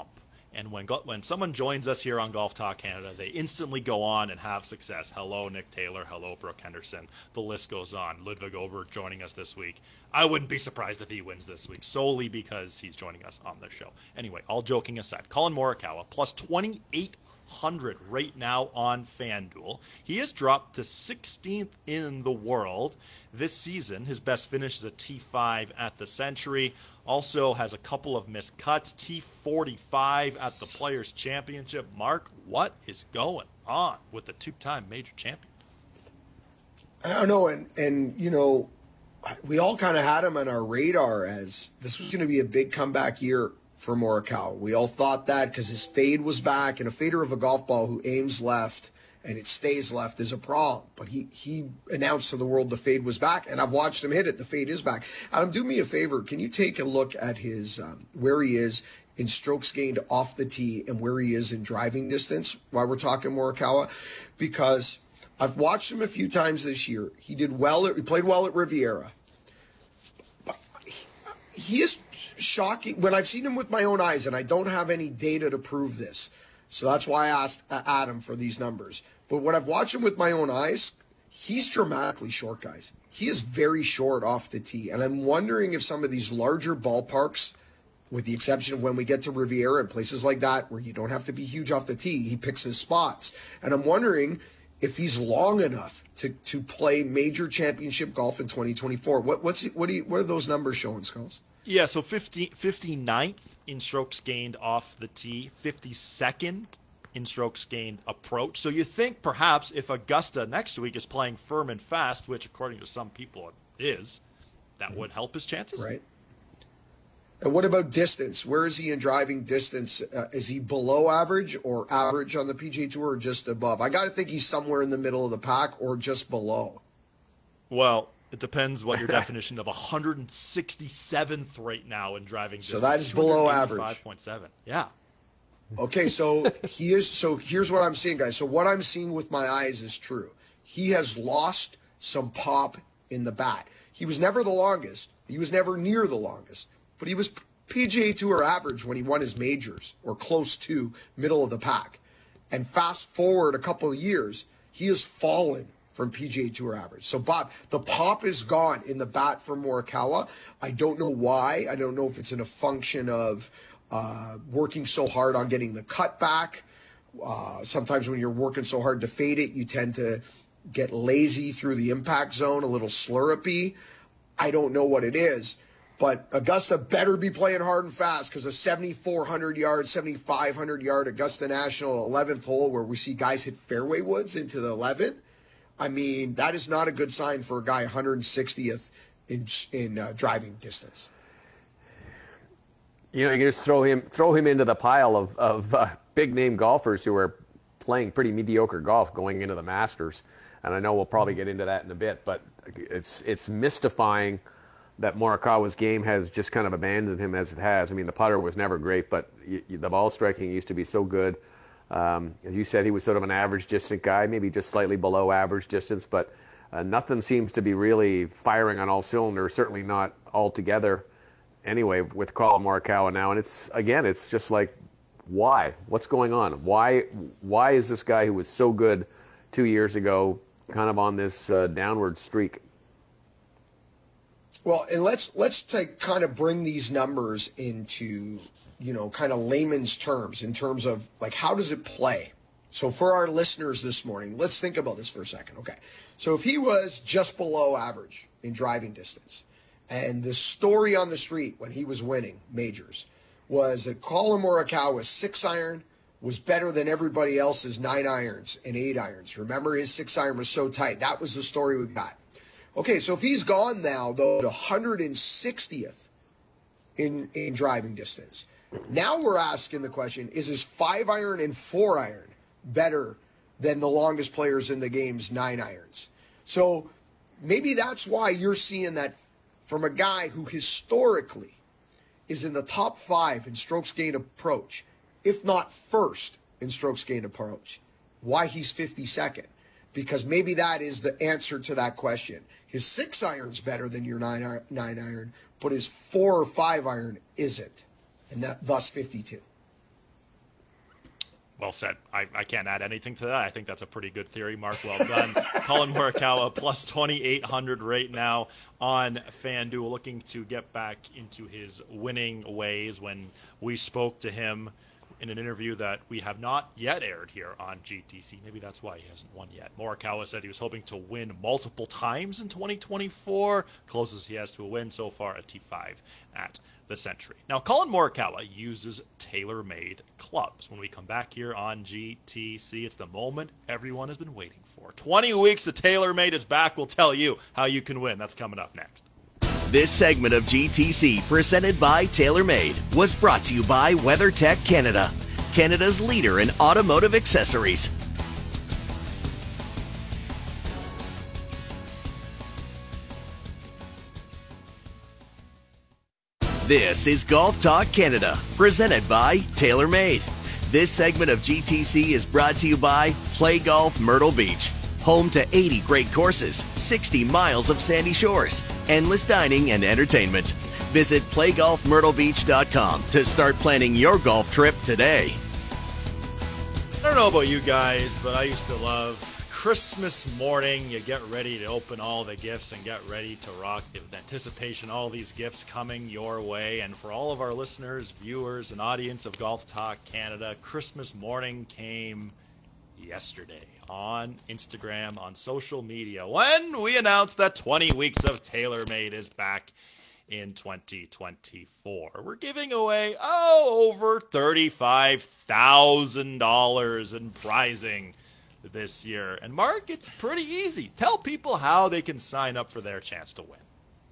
And when go- when someone joins us here on Golf Talk Canada, they instantly go on and have success. Hello, Nick Taylor. Hello, Brooke Henderson. The list goes on. Ludwig Oberg joining us this week. I wouldn't be surprised if he wins this week, solely because he's joining us on the show. Anyway, all joking aside, Colin Morikawa, plus twenty-eight hundred right now on FanDuel. He has dropped to sixteenth in the world this season. His best finish is a T five at the Century. Also has a couple of missed cuts. T forty-five at the Players' Championship. Mark, what is going on with the two-time major champion? I don't know, and and you know, we all kind of had him on our radar as this was going to be a big comeback year for Morikawa. We all thought that because his fade was back, and a fader of a golf ball who aims left and it stays left is a problem. But he he announced to the world the fade was back, and I've watched him hit it. The fade is back. Adam, do me a favor. Can you take a look at his um, where he is in strokes gained off the tee and where he is in driving distance while we're talking Morikawa? Because I've watched him a few times this year. He did well. At, he played well at Riviera. But he, he is shocking when I've seen him with my own eyes, and I don't have any data to prove this. So that's why I asked Adam for these numbers. But when I've watched him with my own eyes, he's dramatically short, guys. He is very short off the tee. And I'm wondering if some of these larger ballparks, with the exception of when we get to Riviera and places like that where you don't have to be huge off the tee, he picks his spots. And I'm wondering if he's long enough to, to play major championship golf in twenty twenty-four. What what's what do you, what are those numbers showing, Skulls? Yeah, so fifty, fifty-ninth in strokes gained off the tee, fifty-second in strokes gained approach. So you think perhaps if Augusta next week is playing firm and fast, which according to some people it is, that would help his chances? Right. And what about distance? Where is he in driving distance? Uh, is he below average or average on the P G A Tour or just above? I got to think he's somewhere in the middle of the pack or just below. Well, it depends what your definition of one hundred sixty-seventh right now in driving distance. So that is below average. five point seven. Yeah. Okay, so he is. So here's what I'm seeing, guys. So what I'm seeing with my eyes is true. He has lost some pop in the bat. He was never the longest. He was never near the longest. But he was P G A Tour average when he won his majors, or close to middle of the pack. And fast forward a couple of years, he has fallen from P G A Tour average. So, Bob, the pop is gone in the bat for Morikawa. I don't know why. I don't know if it's in a function of uh, working so hard on getting the cut back. Uh, sometimes when you're working so hard to fade it, you tend to get lazy through the impact zone, a little slurpy. I don't know what it is. But Augusta better be playing hard and fast, because a seventy-four hundred yard, seventy-five hundred yard Augusta National eleventh hole where we see guys hit fairway woods into the eleven, I mean, that is not a good sign for a guy one hundred sixtieth in in uh, driving distance. You know, you can just throw him throw him into the pile of, of uh, big name golfers who are playing pretty mediocre golf going into the Masters. And I know we'll probably get into that in a bit, but it's it's mystifying that Morikawa's game has just kind of abandoned him as it has. I mean, the putter was never great, but y- y- the ball striking used to be so good. Um, as you said, he was sort of an average distance guy, maybe just slightly below average distance, but uh, nothing seems to be really firing on all cylinders, certainly not altogether anyway with Colin Morikawa now. And it's, again, it's just like, why? What's going on? Why, why is this guy who was so good two years ago kind of on this uh, downward streak? Well, and let's let's take kind of bring these numbers into, you know, kind of layman's terms in terms of like, how does it play? So for our listeners this morning, let's think about this for a second. Okay. So if he was just below average in driving distance, and the story on the street when he was winning majors was that Colin Morikawa's six iron was better than everybody else's nine irons and eight irons. Remember, his six iron was so tight. That was the story we got. Okay, so if he's gone now, though, to one hundred sixtieth in, in driving distance, now we're asking the question, is his five iron and four iron better than the longest players in the game's nine irons? So maybe that's why you're seeing that from a guy who historically is in the top five in strokes gained approach, if not first in strokes gained approach. Why he's fifty-second? Because maybe that is the answer to that question. His six iron's better than your nine iron, nine iron, but his four or five iron isn't, and that thus fifty-two. Well said. I, I can't add anything to that. I think that's a pretty good theory. Mark, well done. Collin Morikawa plus twenty-eight hundred right now on FanDuel, looking to get back into his winning ways. When we spoke to him in an interview that we have not yet aired here on G T C, maybe that's why he hasn't won yet. Morikawa said he was hoping to win multiple times in twenty twenty-four. Closest he has to a win so far, a T five at the Century. Now, Collin Morikawa uses TaylorMade clubs. When we come back here on G T C, it's the moment everyone has been waiting for. twenty weeks of TaylorMade is back. We'll tell you how you can win. That's coming up next. This segment of G T C, presented by TaylorMade, was brought to you by WeatherTech Canada, Canada's leader in automotive accessories. This is Golf Talk Canada, presented by TaylorMade. This segment of G T C is brought to you by Play Golf Myrtle Beach, home to eighty great courses, sixty miles of sandy shores, endless dining and entertainment. Visit play golf myrtle beach dot com to start planning your golf trip today. I don't know about you guys, but I used to love Christmas morning. You get ready to open all the gifts and get ready to rock with anticipation, all these gifts coming your way. And for all of our listeners, viewers, and audience of Golf Talk Canada, Christmas morning came yesterday on Instagram, on social media, when we announced that twenty weeks of TaylorMade is back in twenty twenty-four. We're giving away, oh, over thirty-five thousand dollars in prizing this year. And Mark, it's pretty easy. Tell people how they can sign up for their chance to win.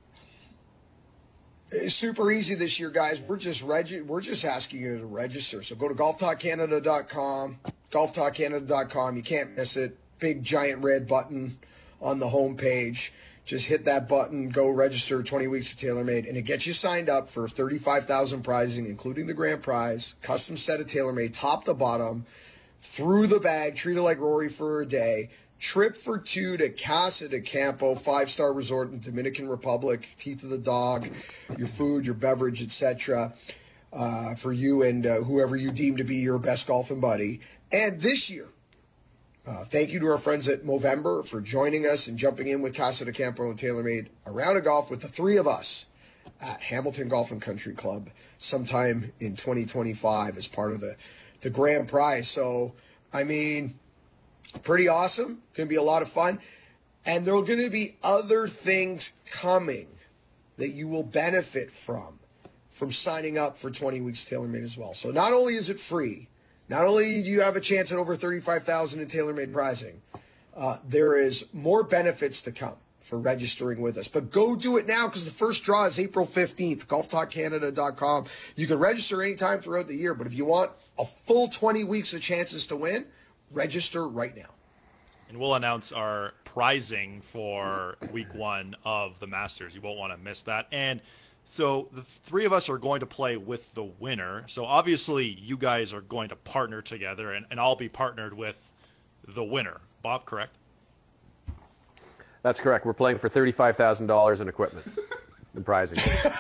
It's super easy this year, guys. We're just regi- we're just asking you to register. So go to golf talk canada dot com, golf talk canada dot com. You can't miss it. Big giant red button on the homepage. Just hit that button, go register twenty weeks of TaylorMade, and it gets you signed up for thirty-five thousand dollars prizing, including the grand prize, custom set of TaylorMade, top to bottom, through the bag, treat it like Rory for a day, trip for two to Casa de Campo, five-star resort in Dominican Republic, teeth of the dog, your food, your beverage, et cetera, uh, for you and uh, whoever you deem to be your best golfing buddy. And this year, uh, thank you to our friends at Movember for joining us and jumping in with Casa de Campo and TaylorMade, a round of golf with the three of us at Hamilton Golf and Country Club sometime in twenty twenty-five as part of the the grand prize. So, I mean, pretty awesome. Going to be a lot of fun. And there are going to be other things coming that you will benefit from, from signing up for twenty weeks TaylorMade as well. So not only is it free, not only do you have a chance at over thirty-five thousand dollars in TaylorMade prizing, uh, there is more benefits to come for registering with us. But go do it now, because the first draw is April fifteenth, golf talk canada dot com. You can register anytime throughout the year, but if you want a full twenty weeks of chances to win, register right now. And we'll announce our prizing for week one of the Masters. You won't want to miss that. And so the three of us are going to play with the winner. So obviously you guys are going to partner together, and, and I'll be partnered with the winner. Bob, correct? That's correct. We're playing for thirty-five thousand dollars in equipment and prizing.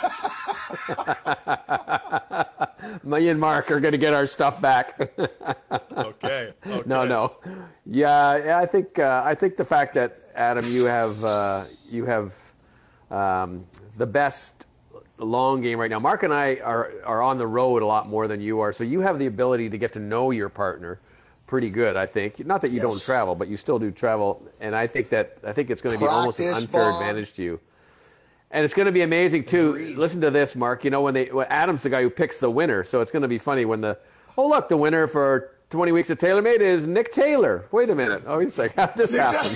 Me and Mark are going to get our stuff back. okay. okay. No, no. Yeah, yeah, I think uh, I think the fact that, Adam, you have uh, you have um, the best long game right now. Mark and I are are on the road a lot more than you are, so you have the ability to get to know your partner pretty good, I think. Not that you yes. don't travel, but you still do travel, and I think that I think it's going to be almost an unfair Bob. advantage to you. And it's going to be amazing too. Agreed. Listen to this, Mark. You know, when they when Adam's the guy who picks the winner, so it's going to be funny when the oh look, the winner for twenty weeks of TaylorMade is Nick Taylor. Wait a minute. Oh, he's like, how did this happen?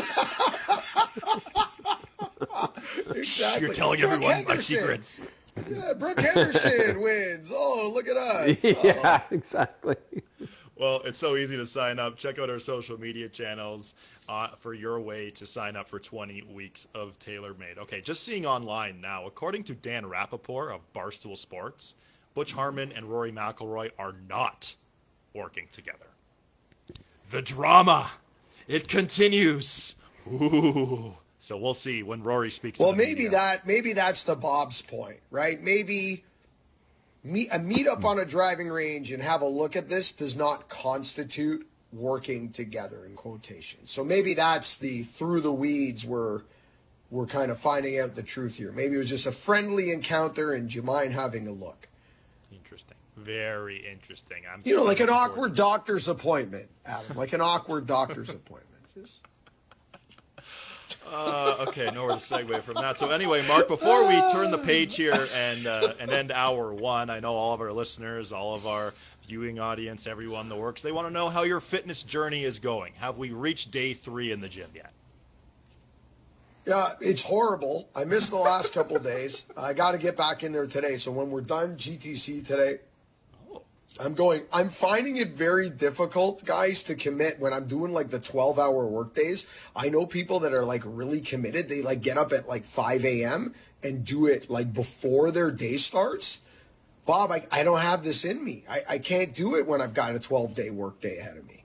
Exactly. You're telling Brooke everyone Henderson. my secrets. Yeah, Brooke Henderson wins. Oh, look at us. Yeah, oh. exactly. Well, it's so easy to sign up. Check out our social media channels uh, for your way to sign up for twenty weeks of TaylorMade. Okay, just seeing online now, according to Dan Rappaport of Barstool Sports, Butch Harmon and Rory McIlroy are not working together. The drama, it continues. Ooh. So we'll see when Rory speaks. Well, to the maybe media. that maybe that's the Bob's point, right? Maybe meet, a meet up on a driving range and have a look at this does not constitute working together in quotations. So maybe that's the through the weeds where we're kind of finding out the truth here. Maybe it was just a friendly encounter and do you mind having a look? Interesting. Very interesting. I'm you know, like an awkward doctor's appointment, Adam. Like an awkward doctor's appointment. Just... Uh, okay, nowhere to segue from that. So anyway, Mark, before we turn the page here and uh, and end hour one, I know all of our listeners, all of our viewing audience, everyone in the works, they want to know how your fitness journey is going. Have we reached day three in the gym yet? Yeah, it's horrible. I missed the last couple of days. I got to get back in there today. So when we're done G T C today, I'm going, I'm finding it very difficult, guys, to commit when I'm doing like the twelve hour work days. I know people that are like really committed. They like get up at like five a.m. and do it like before their day starts. Bob, I, I don't have this in me. I, I can't do it when I've got a twelve day work day ahead of me.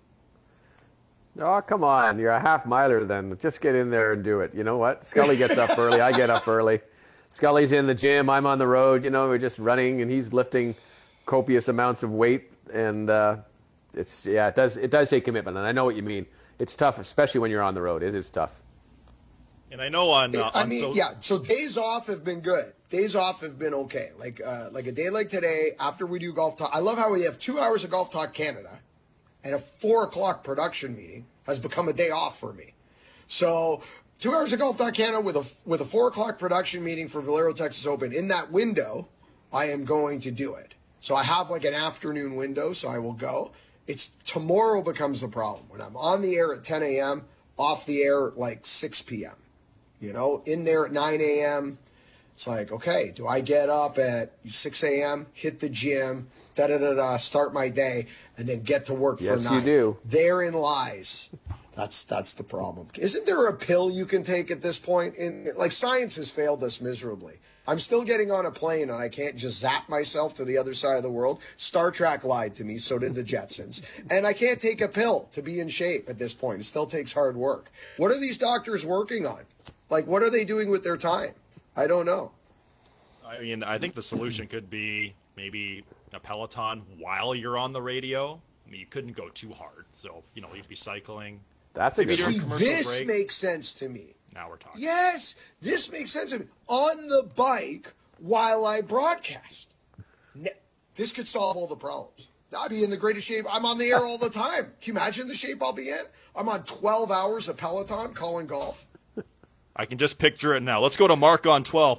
Oh, come on. You're a half miler then. Just get in there and do it. You know what? Scully gets up early. I get up early. Scully's in the gym. I'm on the road. You know, we're just running and he's lifting copious amounts of weight, and uh, it's yeah, it does it does take commitment, and I know what you mean. It's tough, especially when you're on the road. It is tough. And I know on, uh, I on mean, so- yeah. So days off have been good. Days off have been okay. Like uh, like a day like today, after we do Golf Talk. I love how we have two hours of Golf Talk Canada, and a four o'clock production meeting has become a day off for me. So two hours of Golf Talk Canada with a with a four o'clock production meeting for Valero Texas Open. In that window, I am going to do it. So I have like an afternoon window, so I will go. It's tomorrow becomes the problem. When I'm on the air at ten a.m., off the air at like six p.m., you know, in there at nine a.m., it's like, okay, do I get up at six a.m., hit the gym, da-da-da-da, start my day, and then get to work yes, for nine? Yes, you do. Therein lies. That's that's the problem. Isn't there a pill you can take at this point? In like science has failed us miserably. I'm still getting on a plane and I can't just zap myself to the other side of the world. Star Trek lied to me, so did the Jetsons. And I can't take a pill to be in shape at this point. It still takes hard work. What are these doctors working on? Like, what are they doing with their time? I don't know. I mean, I think the solution could be maybe a Peloton while you're on the radio. I mean, you couldn't go too hard. So, you know, you'd be cycling. That's a good See, one. this break. makes sense to me. Now we're talking. Yes, this makes sense to me. On the bike while I broadcast. Ne- This could solve all the problems. I'd be in the greatest shape. I'm on the air all the time. Can you imagine the shape I'll be in? I'm on twelve hours of Peloton calling golf. I can just picture it now. Let's go to Mark on twelve.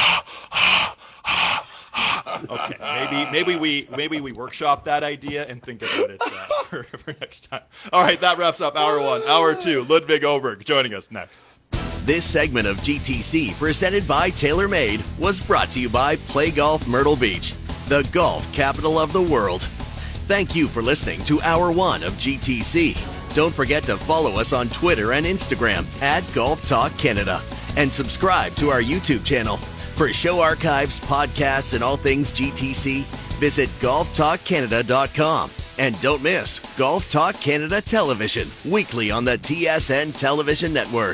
Okay, maybe maybe we maybe we workshop that idea and think about it uh, for, for next time. All right, that wraps up hour one. Hour two, Ludwig Oberg joining us next. This segment of G T C, presented by TaylorMade, was brought to you by Play Golf Myrtle Beach, the golf capital of the world. Thank you for listening to Hour one of G T C. Don't forget to follow us on Twitter and Instagram at Golf Talk Canada, and subscribe to our YouTube channel. For show archives, podcasts, and all things G T C, visit golf talk canada dot com. And don't miss Golf Talk Canada Television, weekly on the T S N Television Network.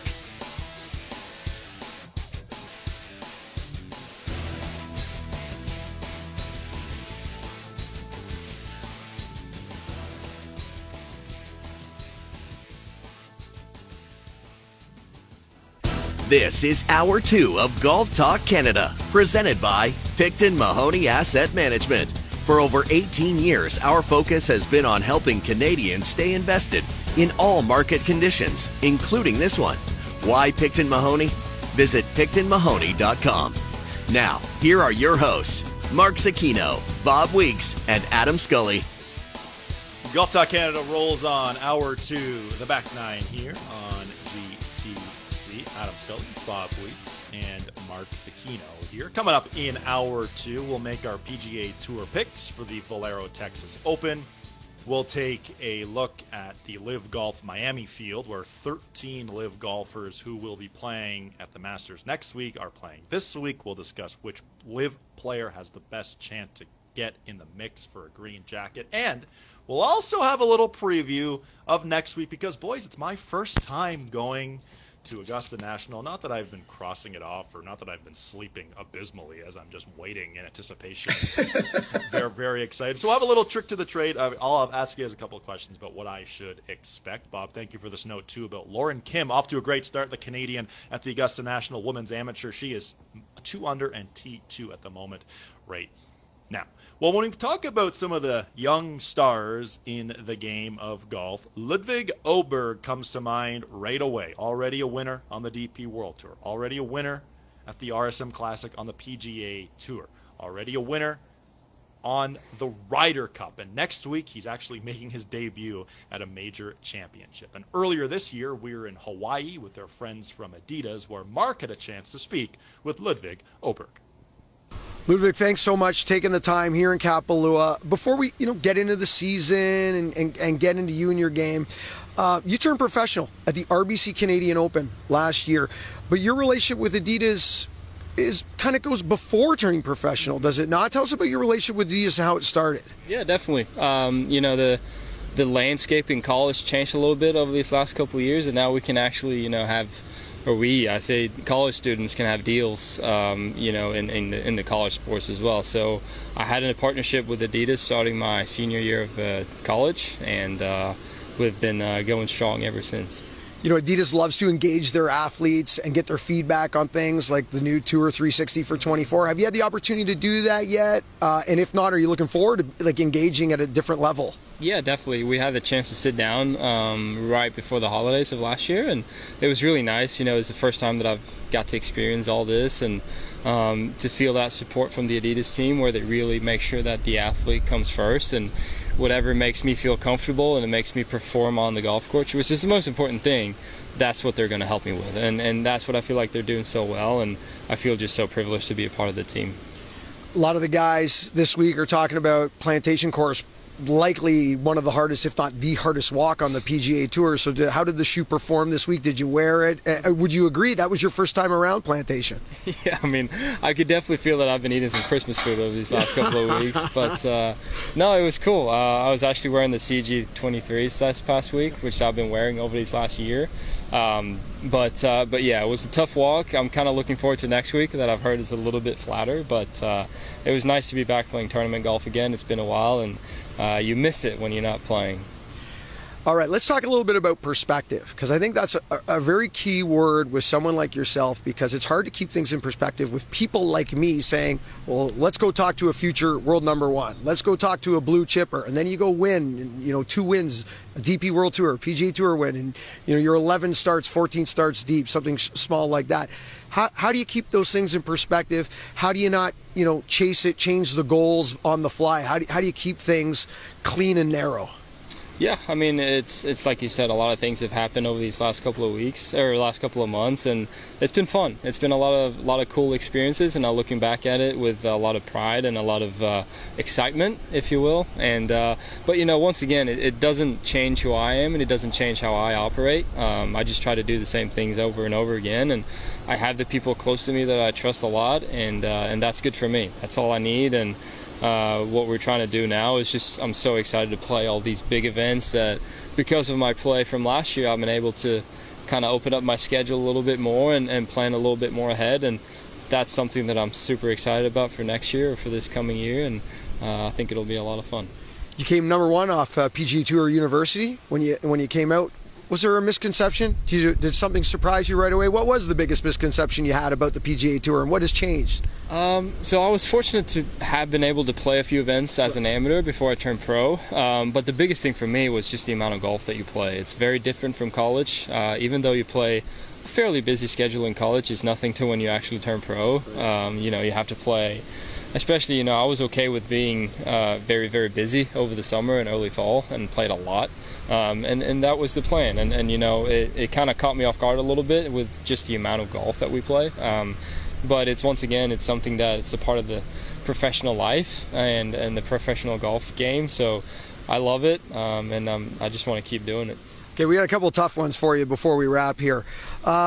This is Hour two of Golf Talk Canada, presented by Picton Mahoney Asset Management. For over eighteen years, our focus has been on helping Canadians stay invested in all market conditions, including this one. Why Picton Mahoney? Visit picton mahoney dot com. Now, here are your hosts, Mark Zecchino, Bob Weeks, and Adam Scully. Golf Talk Canada rolls on. Hour two, the back nine here on G T C. Adam Scully, Bob Weeks, and Mark Zecchino here. Coming up in hour two, we'll make our P G A Tour picks for the Valero Texas Open. We'll take a look at the Live Golf Miami field, where thirteen Live golfers who will be playing at the Masters next week are playing this week. We'll discuss which Live player has the best chance to get in the mix for a green jacket. And we'll also have a little preview of next week because, boys, it's my first time going to Augusta National. Not that I've been crossing it off, or not that I've been sleeping abysmally, as I'm just waiting in anticipation. They're very excited. So I have a little trick to the trade. I'll ask you guys a couple of questions about what I should expect. Bob, thank you for this note, too, about Lauren Kim. Off to a great start, the Canadian at the Augusta National Women's Amateur. She is two under and T two at the moment right now. Well, when we talk about some of the young stars in the game of golf, Ludvig Åberg comes to mind right away. Already a winner on the D P World Tour. Already a winner at the R S M Classic on the P G A Tour. Already a winner on the Ryder Cup. And next week, he's actually making his debut at a major championship. And earlier this year, we were in Hawaii with our friends from Adidas, where Mark had a chance to speak with Ludvig Åberg. Ludvig, thanks so much for taking the time here in Kapalua. Before we, you know, get into the season and, and, and get into you and your game, uh, you turned professional at the R B C Canadian Open last year, but your relationship with Adidas is kind of goes before turning professional, does it not? Tell us about your relationship with Adidas and how it started. Yeah, definitely. Um, you know, the the landscape in college changed a little bit over these last couple of years, and now we can actually, you know, have. Or we, I say, college students can have deals, um, you know, in in the, in the college sports as well. So I had a partnership with Adidas starting my senior year of uh, college, and uh, we've been uh, going strong ever since. You know, Adidas loves to engage their athletes and get their feedback on things like the new Tour three sixty for twenty-four. Have you had the opportunity to do that yet? Uh, and if not, are you looking forward to like engaging at a different level? Yeah, definitely. We had the chance to sit down um, right before the holidays of last year, and it was really nice. You know, it was the first time that I've got to experience all this, and um, to feel that support from the Adidas team, where they really make sure that the athlete comes first, and whatever makes me feel comfortable and it makes me perform on the golf course, which is the most important thing, that's what they're going to help me with. And, and that's what I feel like they're doing so well, and I feel just so privileged to be a part of the team. A lot of the guys this week are talking about Plantation Course, likely one of the hardest, if not the hardest walk on the P G A Tour. So did, how did the shoe perform this week? Did you wear it? Uh, would you agree that was your first time around Plantation? Yeah, I mean, I could definitely feel that I've been eating some Christmas food over these last couple of weeks. But uh, no, it was cool. Uh, I was actually wearing the C G twenty-threes this past week, which I've been wearing over these last year. Um, but uh, but yeah, it was a tough walk. I'm kind of looking forward to next week, that I've heard is a little bit flatter. But uh, it was nice to be back playing tournament golf again. It's been a while, and uh, you miss it when you're not playing. All right, let's talk a little bit about perspective, because I think that's a, a very key word with someone like yourself, because it's hard to keep things in perspective with people like me saying, well, let's go talk to a future world number one. Let's go talk to a blue chipper. And then you go win, and, you know, two wins, a D P World Tour, a P G A Tour win, and, you know, you're eleven starts, fourteen starts deep, something small like that. How, how do you keep those things in perspective? How do you not, you know, chase it, change the goals on the fly? How do, how do you keep things clean and narrow? Yeah, I mean, it's it's like you said, a lot of things have happened over these last couple of weeks or last couple of months, and it's been fun. It's been a lot of lot of cool experiences, and I'm looking back at it with a lot of pride and a lot of uh, excitement, if you will. And uh, but you know, once again, it, it doesn't change who I am, and it doesn't change how I operate. Um, I just try to do the same things over and over again, and I have the people close to me that I trust a lot, and uh, and that's good for me. That's all I need. And Uh, what we're trying to do now is just, I'm so excited to play all these big events that because of my play from last year, I've been able to kind of open up my schedule a little bit more and, and plan a little bit more ahead. And that's something that I'm super excited about for next year or for this coming year. And uh, I think it'll be a lot of fun. You came number one off uh, P G A Tour University when you when you came out. Was there a misconception? Did, you, did something surprise you right away? What was the biggest misconception you had about the P G A Tour, and what has changed? Um, so I was fortunate to have been able to play a few events as an amateur before I turned pro. Um, but the biggest thing for me was just the amount of golf that you play. It's very different from college. Uh, even though you play a fairly busy schedule in college, it's nothing to when you actually turn pro. Um, you know, you have to play. Especially, you know, I was okay with being uh, very, very busy over the summer and early fall and played a lot. Um, and, and that was the plan. And, and you know, it, it kind of caught me off guard a little bit with just the amount of golf that we play. Um, but it's, once again, it's something that it's a part of the professional life and, and the professional golf game. So I love it, um, and um, I just want to keep doing it. Okay, we got a couple of tough ones for you before we wrap here. Uh,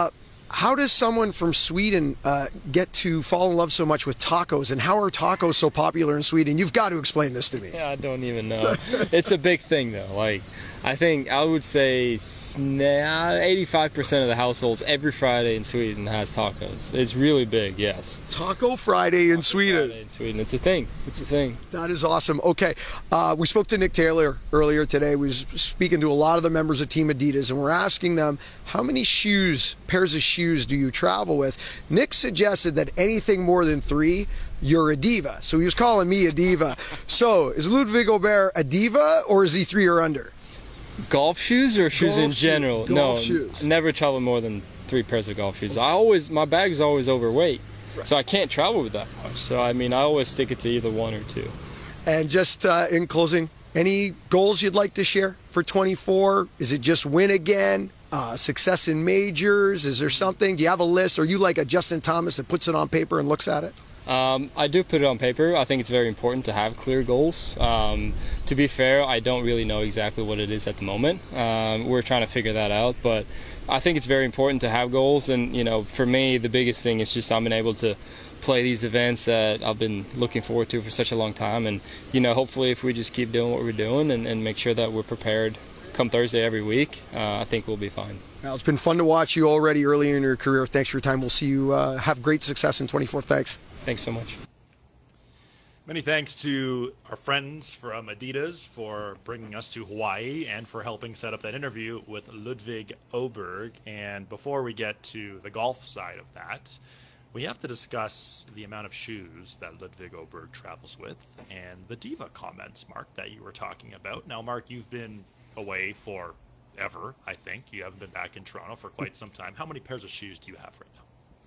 how does someone from Sweden uh, get to fall in love so much with tacos, and how are tacos so popular in Sweden? You've got to explain this to me. Yeah, I don't even know. It's a big thing, though. Like, I think I would say eighty-five percent of the households every Friday in Sweden has tacos. It's really big, yes. Taco Friday in Taco Sweden. Friday in Sweden. It's a thing. It's a thing. That is awesome. Okay, uh, we spoke to Nick Taylor earlier today. We was speaking to a lot of the members of Team Adidas, and we're asking them, how many shoes, pairs of shoes do you travel with? Nick suggested that anything more than three, you're a diva. So he was calling me a diva. So is Ludvig Åberg a diva, or is he three or under? Golf shoes or shoes golf in general? Shoe, no, shoes. Never travel more than three pairs of golf shoes. I always, my bag is always overweight, right. So I can't travel with that much. So I mean, I always stick it to either one or two. And just uh, in closing, any goals you'd like to share for twenty-four? Is it just win again? Uh, success in majors? Is there something? Do you have a list? Are you like a Justin Thomas that puts it on paper and looks at it? Um, I do put it on paper. I think it's very important to have clear goals. Um, to be fair, I don't really know exactly what it is at the moment. Um, we're trying to figure that out, but I think it's very important to have goals. And you know, for me, the biggest thing is just I've been able to play these events that I've been looking forward to for such a long time. And you know, hopefully, if we just keep doing what we're doing and, and make sure that we're prepared come Thursday every week, uh, I think we'll be fine. Well, it's been fun to watch you already early in your career. Thanks for your time. We'll see you uh, have great success in twenty-four. Thanks. Thanks so much. Many thanks to our friends from Adidas for bringing us to Hawaii and for helping set up that interview with Ludvig Åberg. And before we get to the golf side of that, we have to discuss the amount of shoes that Ludvig Åberg travels with and the diva comments, Mark, that you were talking about. Now, Mark, you've been away for ever, I think. You haven't been back in Toronto for quite some time. How many pairs of shoes do you have right now?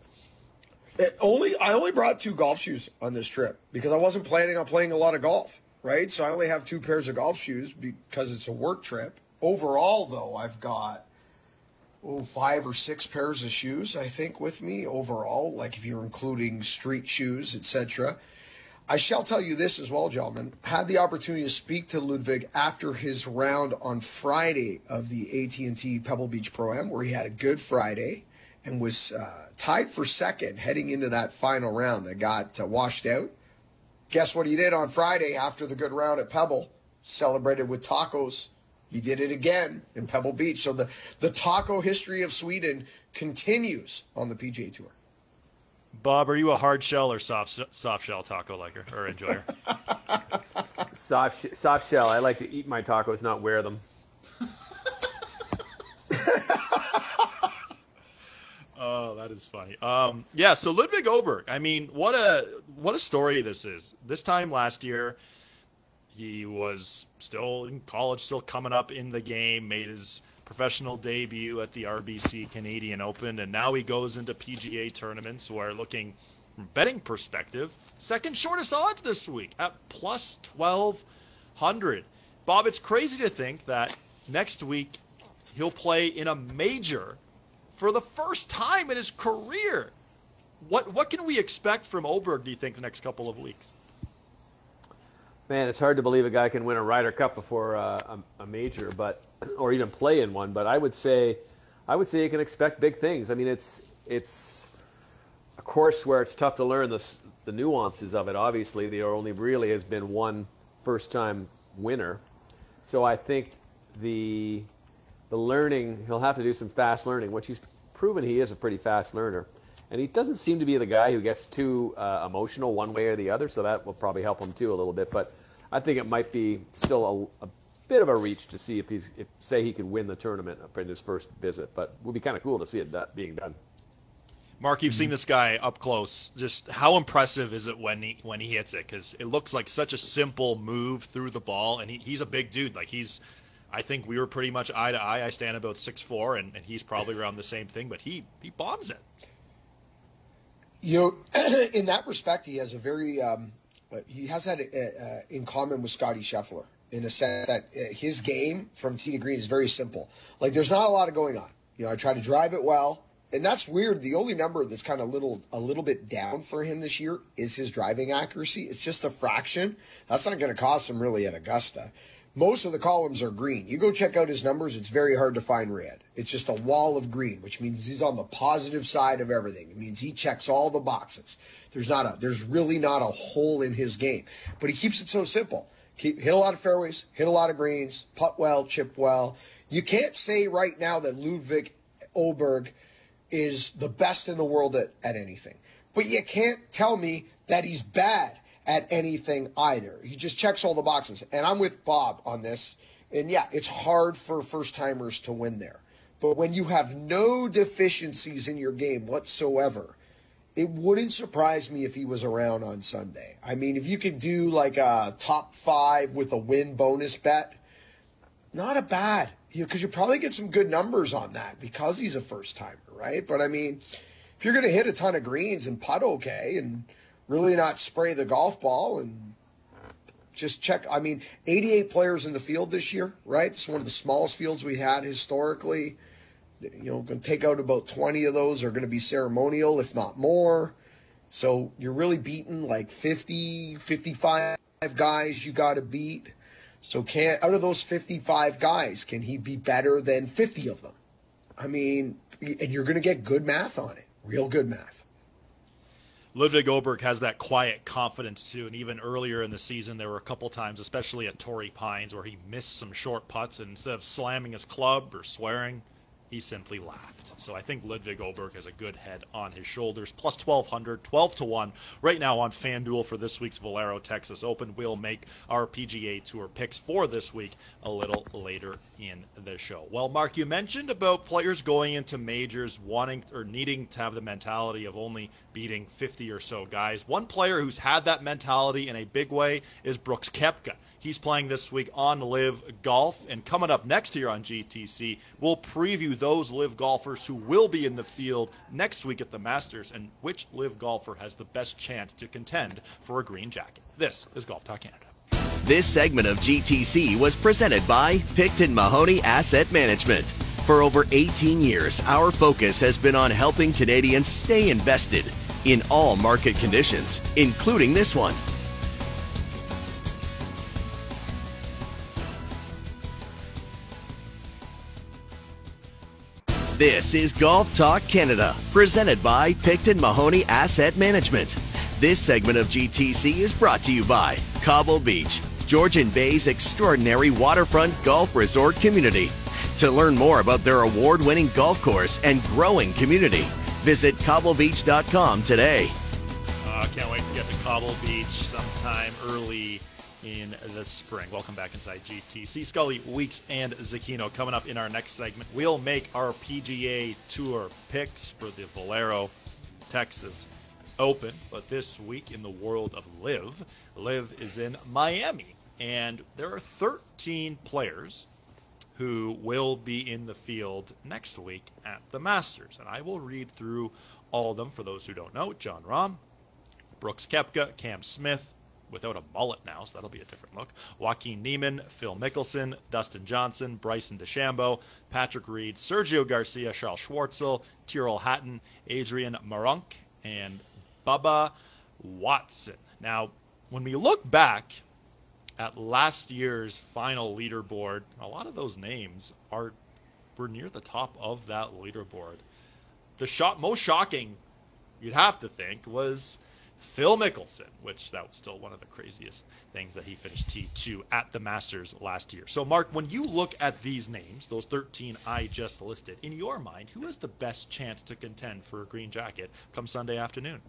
It only I only brought two golf shoes on this trip because I wasn't planning on playing a lot of golf, right? So I only have two pairs of golf shoes because it's a work trip. Overall, though, I've got oh, five or six pairs of shoes, I think, with me overall, like if you're including street shoes, et cetera. I shall tell you this as well, gentlemen. Had the opportunity to speak to Ludvig after his round on Friday of the A T and T Pebble Beach Pro-Am, where he had a good Friday and was uh, tied for second heading into that final round that got uh, washed out. Guess what he did on Friday after the good round at Pebble? Celebrated with tacos. He did it again in Pebble Beach. So the, the taco history of Sweden continues on the P G A Tour. Bob, are you a hard shell or soft soft shell taco liker or enjoyer? soft, soft shell. I like to eat my tacos, not wear them. Oh, that is funny. Um, yeah, so Ludvig Åberg, I mean, what a what a story this is. This time last year, he was still in college, still coming up in the game, made his professional debut at the R B C Canadian Open, and now he goes into P G A tournaments where, looking from betting perspective, second shortest odds this week at plus twelve hundred. Bob, it's crazy to think that next week he'll play in a major for the first time in his career. What what can we expect from Åberg, do you think, the next couple of weeks? Man, it's hard to believe a guy can win a Ryder Cup before uh, a, a major, but or even play in one. But I would say, I would say you can expect big things. I mean, it's it's a course where it's tough to learn the the nuances of it. Obviously, there only really has been one first-time winner, so I think the the learning, he'll have to do some fast learning, which he's proven he is a pretty fast learner. And he doesn't seem to be the guy who gets too uh, emotional one way or the other, so that will probably help him too a little bit. But I think it might be still a, a bit of a reach to see if he's, if, say he could win the tournament in his first visit. But it would be kind of cool to see it that being done. Mark, you've seen this guy up close. Just how impressive is it when he when he hits it? Because it looks like such a simple move through the ball, and he, he's a big dude. Like he's, I think we were pretty much eye to eye. I stand about six foot four, and, and he's probably around the same thing, but he, he bombs it. You know, in that respect, he has a very, um, he has that uh, in common with Scotty Scheffler in a sense that uh, his game from tee to green is very simple. Like there's not a lot of going on. You know, I try to drive it well, and that's weird. The only number that's kind of little, a little bit down for him this year is his driving accuracy. It's just a fraction. That's not going to cost him really at Augusta. most of the columns are green. You go check out his numbers, it's very hard to find red. It's just a wall of green, which means he's on the positive side of everything. It means he checks all the boxes. There's not a, there's really not a hole in his game, but he keeps it so simple. Keep, hit a lot of fairways, hit a lot of greens, putt well, chip well. You can't say right now that Ludvig Åberg is the best in the world at, at anything, but you can't tell me that he's bad at anything either. He just checks all the boxes. And I'm with Bob on this. And yeah, it's hard for first-timers to win there. But when you have no deficiencies in your game whatsoever, it wouldn't surprise me if he was around on Sunday. I mean, if you could do like a top five with a win bonus bet, not a bad, you know, because you probably get some good numbers on that because he's a first-timer, right? But I mean, if you're going to hit a ton of greens and putt okay and really not spray the golf ball and just check. I mean, eighty-eight players in the field this year, right? It's one of the smallest fields we had historically. You know, going to take out about twenty of those are going to be ceremonial, if not more. So you're really beating like fifty, fifty-five guys you got to beat. So can out of those fifty-five guys, can he be better than fifty of them? I mean, and you're going to get good math on it, real good math. Ludvig Åberg has that quiet confidence too, and even earlier in the season there were a couple times, especially at Torrey Pines, where he missed some short putts, and instead of slamming his club or swearing, he simply laughed. So I think Ludvig Åberg has a good head on his shoulders. Plus twelve hundred, twelve to one right now on FanDuel for this week's Valero Texas Open. We'll make our P G A Tour picks for this week a little later in the show. Well, Mark, you mentioned about players going into majors wanting or needing to have the mentality of only beating fifty or so guys. One player who's had that mentality in a big way is Brooks Koepka. He's playing this week on Live Golf, and coming up next year on G T C, we'll preview those Live golfers who will be in the field next week at the Masters and which Live golfer has the best chance to contend for a green jacket. This is Golf Talk Canada. This segment of G T C was presented by Picton Mahoney Asset Management. For over eighteen years, our focus has been on helping Canadians stay invested in all market conditions, including this one. This is Golf Talk Canada, presented by Picton Mahoney Asset Management. This segment of G T C is brought to you by Cobble Beach, Georgian Bay's extraordinary waterfront golf resort community. To learn more about their award-winning golf course and growing community, visit cobble beach dot com today. Uh, can't wait to get to Cobble Beach sometime early in the spring. Welcome back inside G T C. Scully, Weeks, and Zucchino coming up in our next segment. We'll make our P G A Tour picks for the Valero Texas Open, but this week in the world of Live, Live is in Miami, and there are thirteen players who will be in the field next week at the Masters, and I will read through all of them for those who don't know. Jon Rahm, Brooks Koepka, Cam Smith, without a mullet now, so that'll be a different look. Joaquin Niemann, Phil Mickelson, Dustin Johnson, Bryson DeChambeau, Patrick Reed, Sergio Garcia, Charles Schwartzel, Tyrrell Hatton, Adrian Meronk, and Bubba Watson. Now, when we look back at last year's final leaderboard, a lot of those names are were near the top of that leaderboard. The shot, most shocking, you'd have to think, was Phil Mickelson, which that was still one of the craziest things that he finished T two at the Masters last year. So, Mark, when you look at these names, those thirteen I just listed, in your mind, who has the best chance to contend for a green jacket come Sunday afternoon?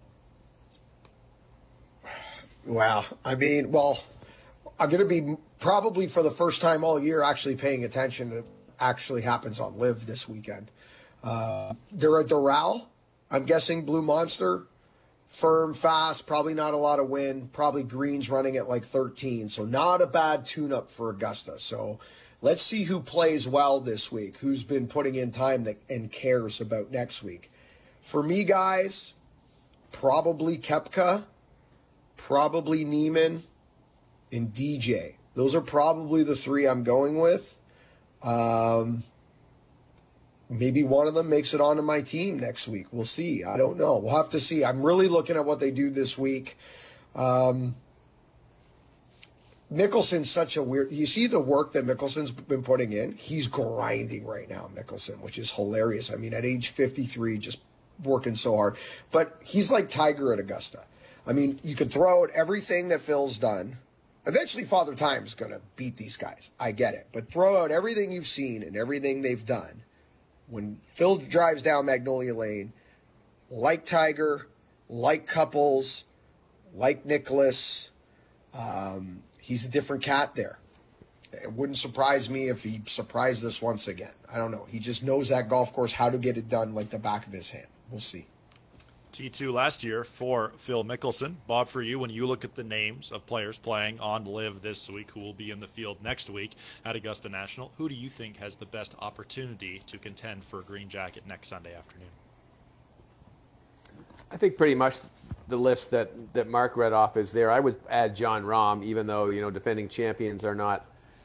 Wow. I mean, well, I'm going to be probably for the first time all year actually paying attention to what actually happens on Live this weekend. Uh, they're at Doral. I'm guessing Blue Monster. Firm, fast, probably not a lot of wind, probably greens running at like thirteen. So not a bad tune-up for Augusta. So let's see who plays well this week, who's been putting in time that, and cares about next week. For me, guys, probably Koepka, probably Niemann, and D J. Those are probably the three I'm going with. Um... Maybe one of them makes it onto my team next week. We'll see. I don't know. We'll have to see. I'm really looking at what they do this week. Um, Mickelson's such a weird. You see the work that Mickelson's been putting in. He's grinding right now, Mickelson, which is hilarious. I mean, at age fifty-three, just working so hard. But he's like Tiger at Augusta. I mean, you can throw out everything that Phil's done. Eventually, Father Time's going to beat these guys. I get it. But throw out everything you've seen and everything they've done. When Phil drives down Magnolia Lane, like Tiger, like Couples, like Nicklaus, um, he's a different cat there. It wouldn't surprise me if he surprised us once again. I don't know. He just knows that golf course, how to get it done like the back of his hand. We'll see. T two last year for Phil Mickelson. Bob, for you, when you look at the names of players playing on LIV this week who will be in the field next week at Augusta National, who do you think has the best opportunity to contend for a green jacket next Sunday afternoon? I think pretty much the list that, that Mark read off is there. I would add Jon Rahm, even though, you know, defending champions are not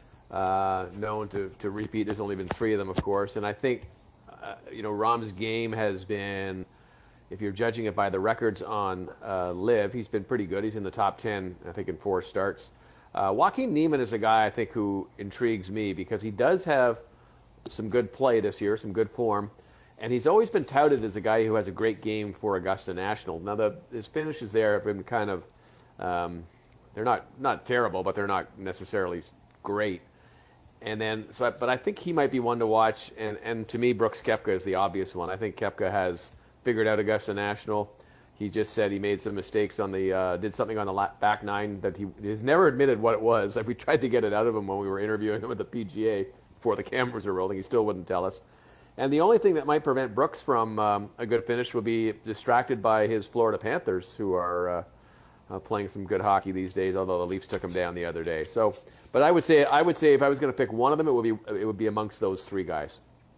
uh, known to, to repeat. There's only been three of them, of course. And I think, uh, you know, Rahm's game has been, if you're judging it by the records on uh, LIV, he's been pretty good. He's in the top ten, I think, in four starts. Uh, Joaquin Niemann is a guy, I think, who intrigues me because he does have some good play this year, some good form. And he's always been touted as a guy who has a great game for Augusta National. Now, the, his finishes there have been kind of, um, they're not, not terrible, but they're not necessarily great. And then, so, I, but I think he might be one to watch. And, and to me, Brooks Koepka is the obvious one. I think Koepka has figured out Augusta National. He just said he made some mistakes on the, uh, did something on the la- back nine that he has never admitted what it was. Like we tried to get it out of him when we were interviewing him at the P G A before the cameras were rolling. He still wouldn't tell us. And the only thing that might prevent Brooks from um, a good finish would be distracted by his Florida Panthers, who are uh, uh, playing some good hockey these days. Although the Leafs took him down the other day. So, but I would say, I would say, if I was going to pick one of them, it would be it would be amongst those three guys.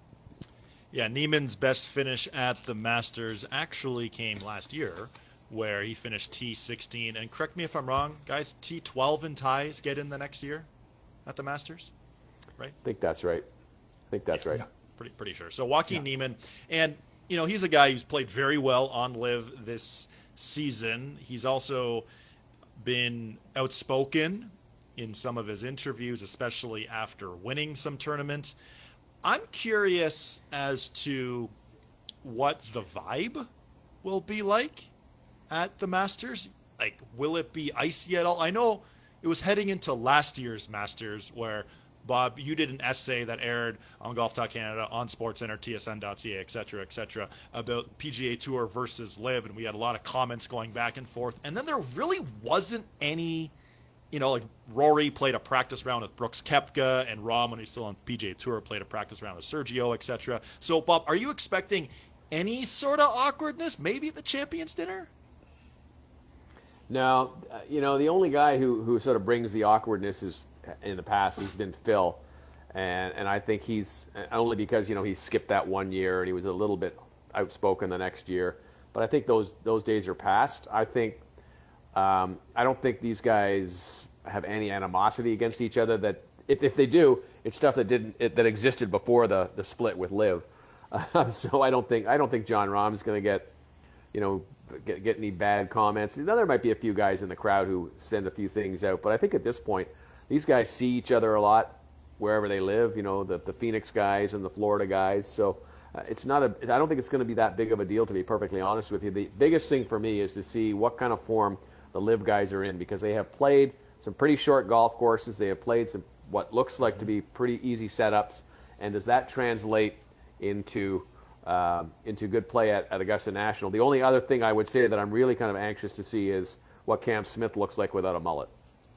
Yeah, Niemann's best finish at the Masters actually came last year, where he finished T sixteen. And correct me if I'm wrong, guys. T twelve in ties get in the next year at the Masters, right? I think that's right. I think that's right. Yeah. Pretty pretty sure. So Joaquin Yeah. Niemann, and you know he's a guy who's played very well on LIV this season. He's also been outspoken in some of his interviews, especially after winning some tournaments. I'm curious as to what the vibe will be like at the Masters. Like, will it be icy at all? I know it was heading into last year's Masters where, Bob, you did an essay that aired on Golf Talk Canada, on SportsCenter, T S N dot C A, et cetera, et cetera, about P G A Tour versus LIV, and we had a lot of comments going back and forth. And then there really wasn't any, you know, like Rory played a practice round with Brooks Koepka, and Rahm, when he's still on P G A Tour, played a practice round with Sergio, et cetera. So, Bob, are you expecting any sort of awkwardness, maybe at the Champions Dinner? No, uh, you know, the only guy who, who sort of brings the awkwardness is in the past has been Phil. And and I think he's only because, you know, he skipped that one year and he was a little bit outspoken the next year. But I think those those days are past. I think um, I don't think these guys have any animosity against each other. That if, if they do, it's stuff that didn't it, that existed before the, the split with LIV. Uh, so I don't think I don't think Jon Rahm is going to get, you know, get, get any bad comments. Now, there might be a few guys in the crowd who send a few things out, but I think at this point, these guys see each other a lot wherever they live. You know, the the Phoenix guys and the Florida guys. So uh, it's not a. I don't think it's going to be that big of a deal, to be perfectly honest with you. The biggest thing for me is to see what kind of form the LIV guys are in, because they have played some pretty short golf courses. They have played some what looks like to be pretty easy setups, and does that translate into um, into good play at, at Augusta National? The only other thing I would say that I'm really kind of anxious to see is what Cam Smith looks like without a mullet.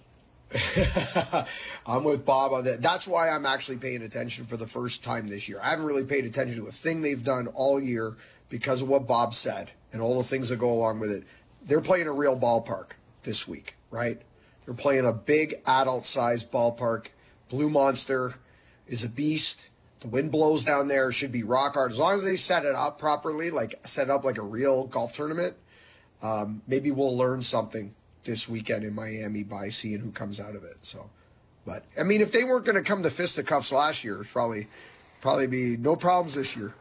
I'm with Bob on that. That's why I'm actually paying attention for the first time this year. I haven't really paid attention to a thing they've done all year because of what Bob said and all the things that go along with it. They're playing a real ballpark this week, right? They're playing a big adult-sized ballpark. Blue Monster is a beast. The wind blows down there. It should be rock hard. As long as they set it up properly, like set it up like a real golf tournament, um, maybe we'll learn something this weekend in Miami by seeing who comes out of it. So, but I mean, if they weren't going to come to fisticuffs last year, it's probably probably be no problems this year.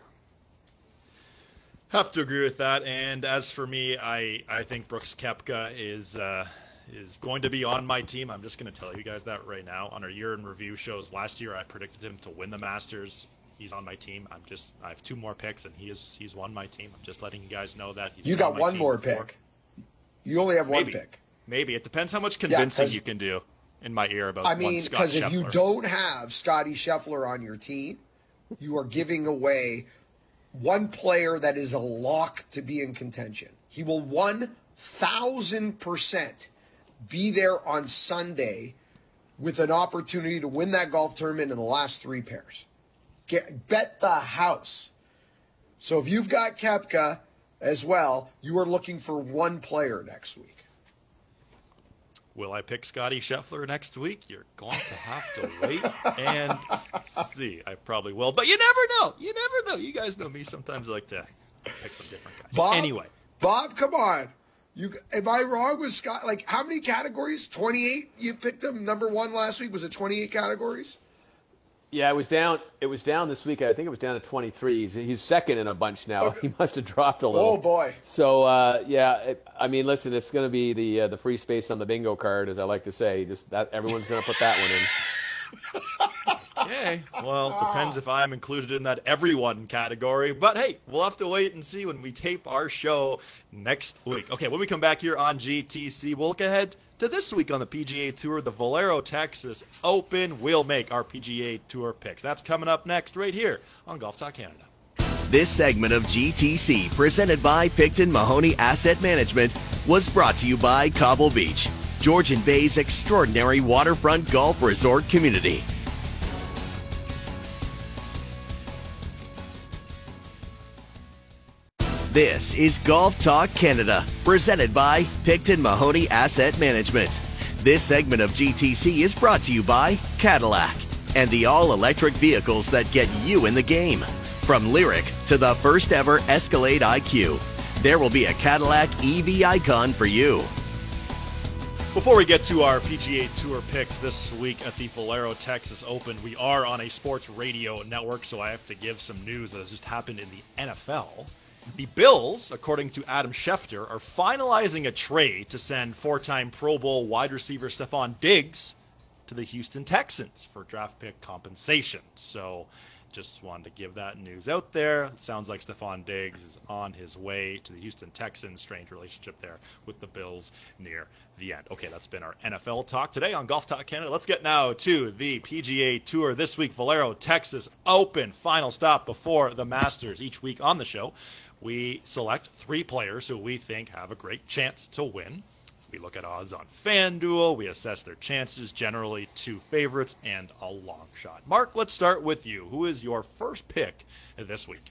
Have to agree with that. And as for me, I, I think Brooks Koepka is uh, is going to be on my team. I'm just going to tell you guys that right now. On our year in review shows last year, I predicted him to win the Masters. He's on my team. I'm just I have two more picks, and he is he's won my team. I'm just letting you guys know that. He's you got one more before. pick. You only have one Maybe. pick. Maybe. It depends how much convincing yeah, you can do in my ear about I one mean, Scott because if you Scheffler. don't have Scotty Scheffler on your team, you are giving away one player that is a lock to be in contention. He will one thousand percent be there on Sunday with an opportunity to win that golf tournament in the last three pairs. Get, bet the house. So if you've got Koepka as well, you are looking for one player next week. Will I pick Scotty Scheffler next week? You're going to have to wait and see. I probably will, but you never know. You never know. You guys know me. Sometimes I like to pick some different guys. Bob, anyway, Bob, come on. You am I wrong with Scott? Like how many categories? twenty-eight. You picked him number one last week. Was it twenty-eight categories? Yeah, it was down. It was down this week. I think it was down to twenty-three. He's, he's second in a bunch now. Okay. He must have dropped a little. Oh boy. So uh, yeah, it, I mean, listen, it's going to be the uh, the free space on the bingo card, as I like to say. Just that everyone's going to put that one in. Okay. Well, it depends if I'm included in that everyone category. But hey, we'll have to wait and see when we tape our show next week. Okay, when we come back here on G T C, we'll look ahead to this week on the P G A Tour, the Valero Texas Open. We'll make our P G A Tour picks. That's coming up next right here on Golf Talk Canada. This segment of G T C, presented by Picton Mahoney Asset Management, was brought to you by Cobble Beach, Georgian Bay's extraordinary waterfront golf resort community. This is Golf Talk Canada, presented by Picton Mahoney Asset Management. This segment of G T C is brought to you by Cadillac and the all-electric vehicles that get you in the game. From Lyric to the first ever Escalade I Q, there will be a Cadillac E V icon for you. Before we get to our P G A Tour picks this week at the Valero Texas Open, we are on a sports radio network, so I have to give some news that has just happened in the N F L. The Bills, according to Adam Schefter, are finalizing a trade to send four-time Pro Bowl wide receiver Stephon Diggs to the Houston Texans for draft pick compensation. So just wanted to give that news out there. It sounds like Stephon Diggs is on his way to the Houston Texans. Strange relationship there with the Bills near the end. Okay, that's been our N F L talk today on Golf Talk Canada. Let's get now to the P G A Tour this week. Valero Texas Open, final stop before the Masters. Each week on the show, we select three players who we think have a great chance to win. We look at odds on FanDuel. We assess their chances, generally two favorites and a long shot. Mark, let's start with you. Who is your first pick this week?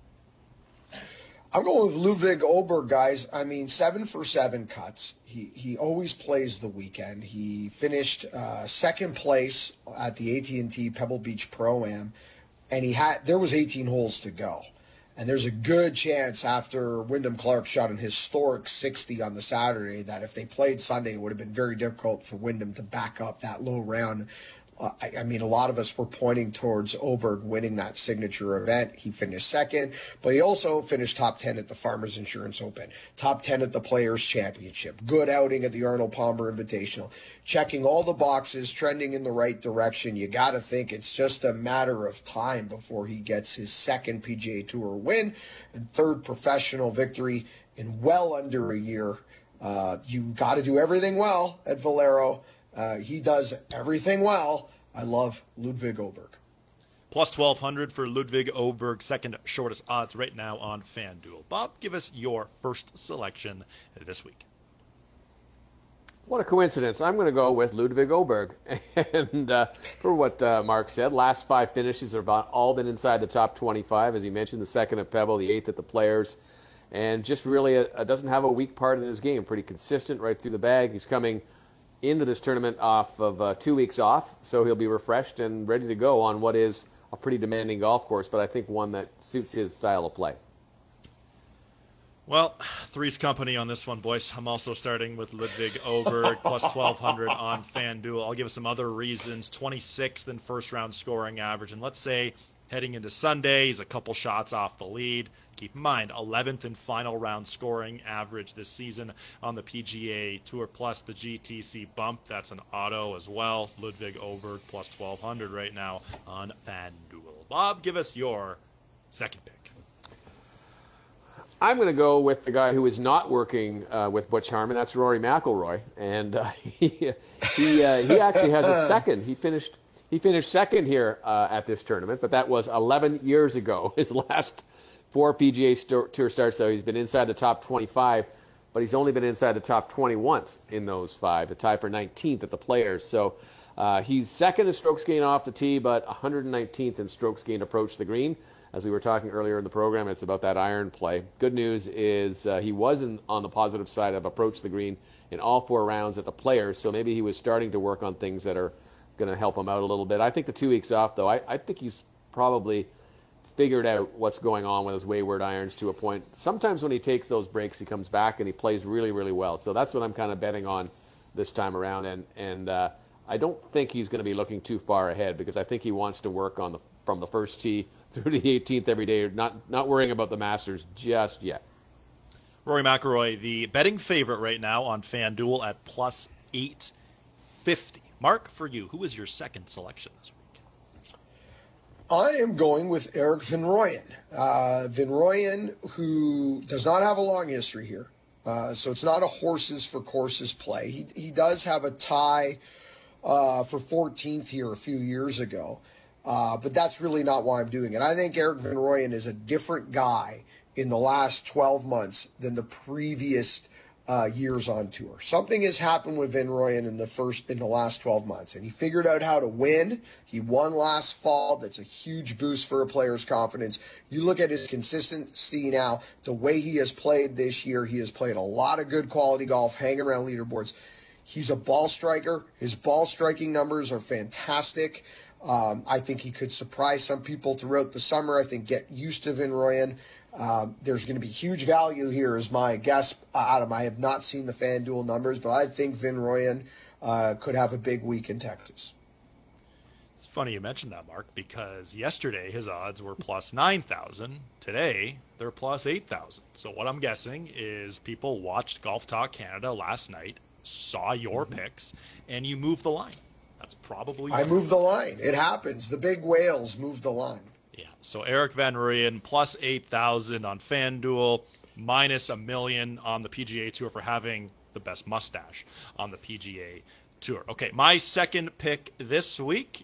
I'm going with Ludwig Oberg, guys. I mean, seven for seven cuts. He he always plays the weekend. He finished uh, second place at the A T and T Pebble Beach Pro-Am, and he had there was eighteen holes to go. And there's a good chance after Wyndham Clark shot an historic sixty on the Saturday that if they played Sunday, it would have been very difficult for Wyndham to back up that low round. Uh, I, I mean, a lot of us were pointing towards Oberg winning that signature event. He finished second, but he also finished top ten at the Farmers Insurance Open, top ten at the Players Championship, good outing at the Arnold Palmer Invitational, checking all the boxes, trending in the right direction. You got to think it's just a matter of time before he gets his second P G A Tour win and third professional victory in well under a year. Uh, you got to do everything well at Valero. Uh, he does everything well. I love Ludwig Oberg. Plus twelve hundred for Ludwig Oberg, second shortest odds right now on FanDuel. Bob, give us your first selection this week. What a coincidence. I'm going to go with Ludwig Oberg. And uh, for what uh, Mark said, last five finishes have about all been inside the top twenty-five. As he mentioned, the second at Pebble, the eighth at the Players. And just really a, a doesn't have a weak part in his game. Pretty consistent right through the bag. He's coming into this tournament off of uh, two weeks off, so he'll be refreshed and ready to go on what is a pretty demanding golf course, but I think one that suits his style of play. Well, three's company on this one, boys. I'm also starting with Ludwig Oberg, plus twelve hundred on FanDuel. I'll give us some other reasons. twenty-sixth in first-round scoring average, and let's say Heading into Sunday, he's a couple shots off the lead. Keep in mind, eleventh and final round scoring average this season on the P G A Tour, plus the G T C bump. That's an auto as well. Ludwig Åberg plus twelve hundred right now on FanDuel. Bob, give us your second pick. I'm going to go with the guy who is not working uh, with Butch Harmon. That's Rory McIlroy, and uh, he he uh, he actually has a second. He finished he finished second here uh, at this tournament, but that was eleven years ago. His last four P G A st- Tour starts, though, he's been inside the top twenty-five, but he's only been inside the top twenty once in those five. The tie for nineteenth at the Players. So uh, he's second in strokes gained off the tee, but one hundred nineteenth in strokes gained approach the green. As we were talking earlier in the program, it's about that iron play. Good news is uh, he wasn't on the positive side of approach the green in all four rounds at the Players, so maybe he was starting to work on things that are going to help him out a little bit. I think the two weeks off, though, I, I think he's probably figured out what's going on with his wayward irons to a point. Sometimes when he takes those breaks, he comes back and he plays really, really well. So that's what I'm kind of betting on this time around, and, and uh, I don't think he's going to be looking too far ahead because I think he wants to work on the from the first tee through the eighteenth every day, not not worrying about the Masters just yet. Rory McIlroy, the betting favorite right now on FanDuel at plus eight fifty. Mark, for you, who is your second selection this week? I am going with Erik van Rooyen. Uh, van Rooyen, who does not have a long history here, uh, so it's not a horses for courses play. He he does have a tie uh, for fourteenth here a few years ago. Uh, but that's really not why I'm doing it. I think Erik van Rooyen is a different guy in the last twelve months than the previous uh, years on tour. Something has happened with van Rooyen in the first in the last twelve months, and he figured out how to win. He won last fall. That's a huge boost for a player's confidence. You look at his consistency now, the way he has played this year. He has played a lot of good quality golf, hanging around leaderboards. He's a ball striker. His ball striking numbers are fantastic. Um, I think he could surprise some people throughout the summer. I think get used to van Rooyen. Um, there's going to be huge value here is my guess, Adam. I have not seen the FanDuel numbers, but I think van Rooyen uh, could have a big week in Texas. It's funny you mentioned that, Mark, because yesterday his odds were plus nine thousand. Today, they're plus eight thousand. So what I'm guessing is people watched Golf Talk Canada last night, saw your mm-hmm. picks, and you moved the line. That's probably... I moved the line. It happens. The big whales move the line. Yeah, so Erik van Rooyen, plus eight thousand on FanDuel, minus a million on the P G A Tour for having the best mustache on the P G A Tour. Okay, my second pick this week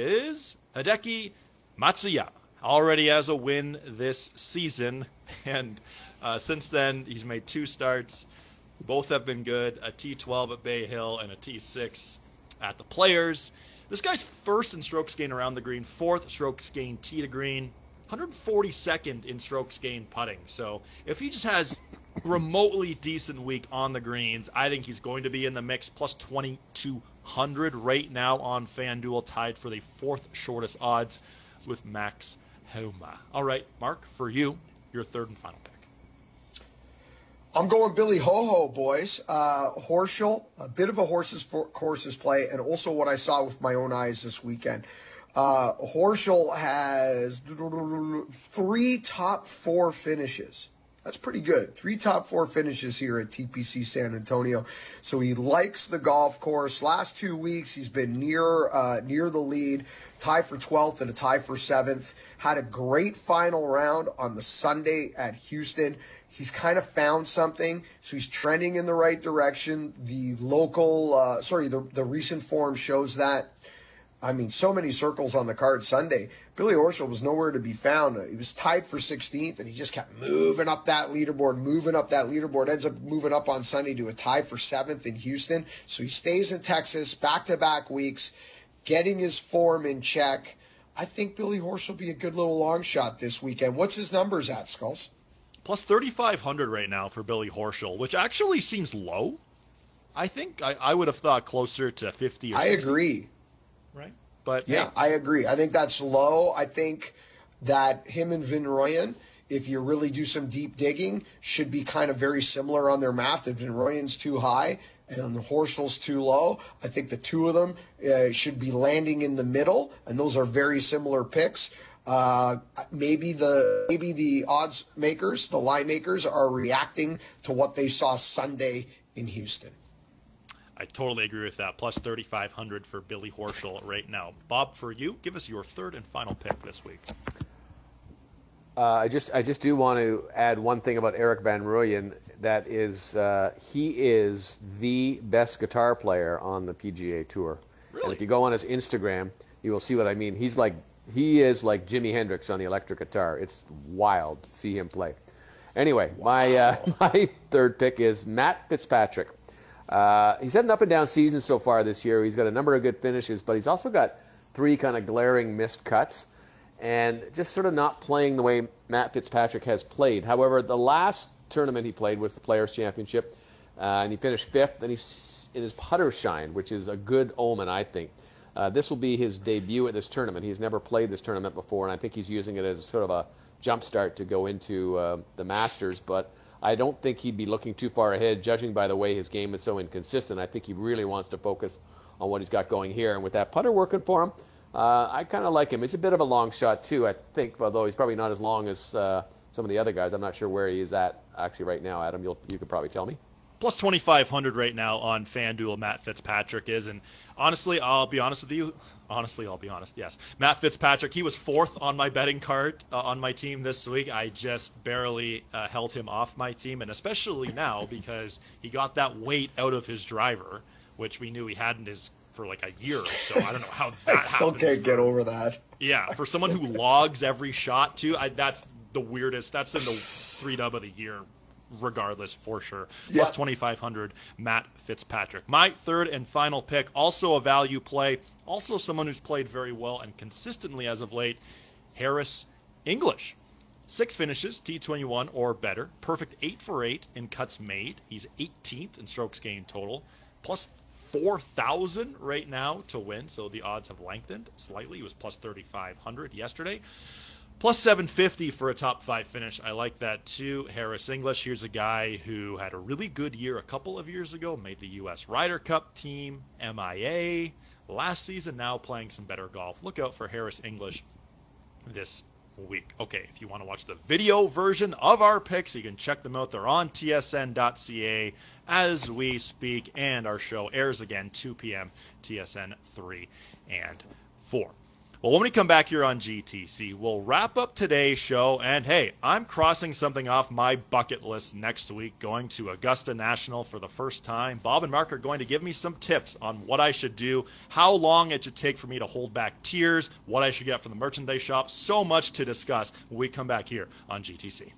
is Hideki Matsuyama. Already has a win this season, and uh, since then he's made two starts. Both have been good, a T twelve at Bay Hill and a T six at the Players. This guy's first in strokes gained around the green, fourth strokes gained tee to green, one hundred forty-second in strokes gained putting. So if he just has remotely decent week on the greens, I think he's going to be in the mix, plus twenty-two hundred right now on FanDuel, tied for the fourth shortest odds with Max Homa. All right, Mark, for you, your third and final pick. I'm going Billy Ho-Ho, boys. Uh, Horschel, a bit of a horses for courses play, and also what I saw with my own eyes this weekend. Uh, Horschel has three top four finishes. That's pretty good. Three top four finishes here at T P C San Antonio. So he likes the golf course. Last two weeks, he's been near uh, near the lead, tie for twelfth and a tie for seventh. Had a great final round on the Sunday at Houston. He's kind of found something, so he's trending in the right direction. The local, uh, sorry, the, the recent form shows that. I mean, so many circles on the card Sunday. Billy Horschel was nowhere to be found. He was tied for sixteenth, and he just kept moving up that leaderboard, moving up that leaderboard. Ends up moving up on Sunday to a tie for seventh in Houston. So he stays in Texas, back-to-back weeks, getting his form in check. I think Billy Horschel will be a good little long shot this weekend. What's his numbers at, Skulls? Plus thirty-five hundred right now for Billy Horschel, which actually seems low. I think I, I would have thought closer to fifty or I sixty. agree. Right? But yeah, hey. I agree. I think that's low. I think that him and van Rooyen, if you really do some deep digging, should be kind of very similar on their math. If van Rooyen's too high and Horschel's too low, I think the two of them uh, should be landing in the middle, and those are very similar picks. Uh, maybe the maybe the odds makers, the line makers, are reacting to what they saw Sunday in Houston. I totally agree with that. Plus thirty-five hundred for Billy Horschel right now. Bob, for you, give us your third and final pick this week. Uh, I just I just do want to add one thing about Erik van Rooyen. That is, uh, he is the best guitar player on the P G A Tour. Really? And if you go on his Instagram, you will see what I mean. He's like he is like Jimi Hendrix on the electric guitar. It's wild to see him play. Anyway, wow. my uh, my third pick is Matt Fitzpatrick. Uh, he's had an up and down season so far this year. He's got a number of good finishes, but he's also got three kind of glaring missed cuts, and just sort of not playing the way Matt Fitzpatrick has played. However, the last tournament he played was the Players' Championship, uh, and he finished fifth, and he's in his putter shine, which is a good omen, I think. Uh, this will be his debut at this tournament. He's never played this tournament before, and I think he's using it as sort of a jump start to go into uh, the Masters, but I don't think he'd be looking too far ahead, judging by the way his game is so inconsistent. I think he really wants to focus on what he's got going here, and with that putter working for him, uh, I kind of like him. He's a bit of a long shot, too, I think, although he's probably not as long as uh, some of the other guys. I'm not sure where he is at actually right now. Adam, you'll, you could probably tell me. Plus twenty-five hundred right now on FanDuel, Matt Fitzpatrick is. And honestly, I'll be honest with you. Honestly, I'll be honest, yes. Matt Fitzpatrick, he was fourth on my betting card uh, on my team this week. I just barely uh, held him off my team, and especially now because he got that weight out of his driver, which we knew he hadn't his for like a year or so. I don't know how that I still happens. can't get over that. Yeah, for someone who logs every shot, too, I, that's the weirdest. That's in the three dub of the year, regardless, for sure. Yeah. Plus twenty-five hundred, Matt Fitzpatrick. My third and final pick, also a value play, also someone who's played very well and consistently as of late, Harris English. Six finishes, T twenty-one or better. Perfect eight for eight in cuts made. He's eighteenth in strokes gained total. Plus four thousand right now to win, so the odds have lengthened slightly. He was plus thirty-five hundred yesterday. Plus seven fifty for a top five finish. I like that too. Harris English, here's a guy who had a really good year a couple of years ago, made the U S Ryder Cup team, M I A last season, now playing some better golf. Look out for Harris English this week. Okay, if you want to watch the video version of our picks, you can check them out. They're on T S N dot C A as we speak, and our show airs again two p.m. T S N three and four. Well, when we come back here on G T C, we'll wrap up today's show. And, hey, I'm crossing something off my bucket list next week, going to Augusta National for the first time. Bob and Mark are going to give me some tips on what I should do, how long it should take for me to hold back tears, what I should get from the merchandise shop. So much to discuss when we come back here on G T C.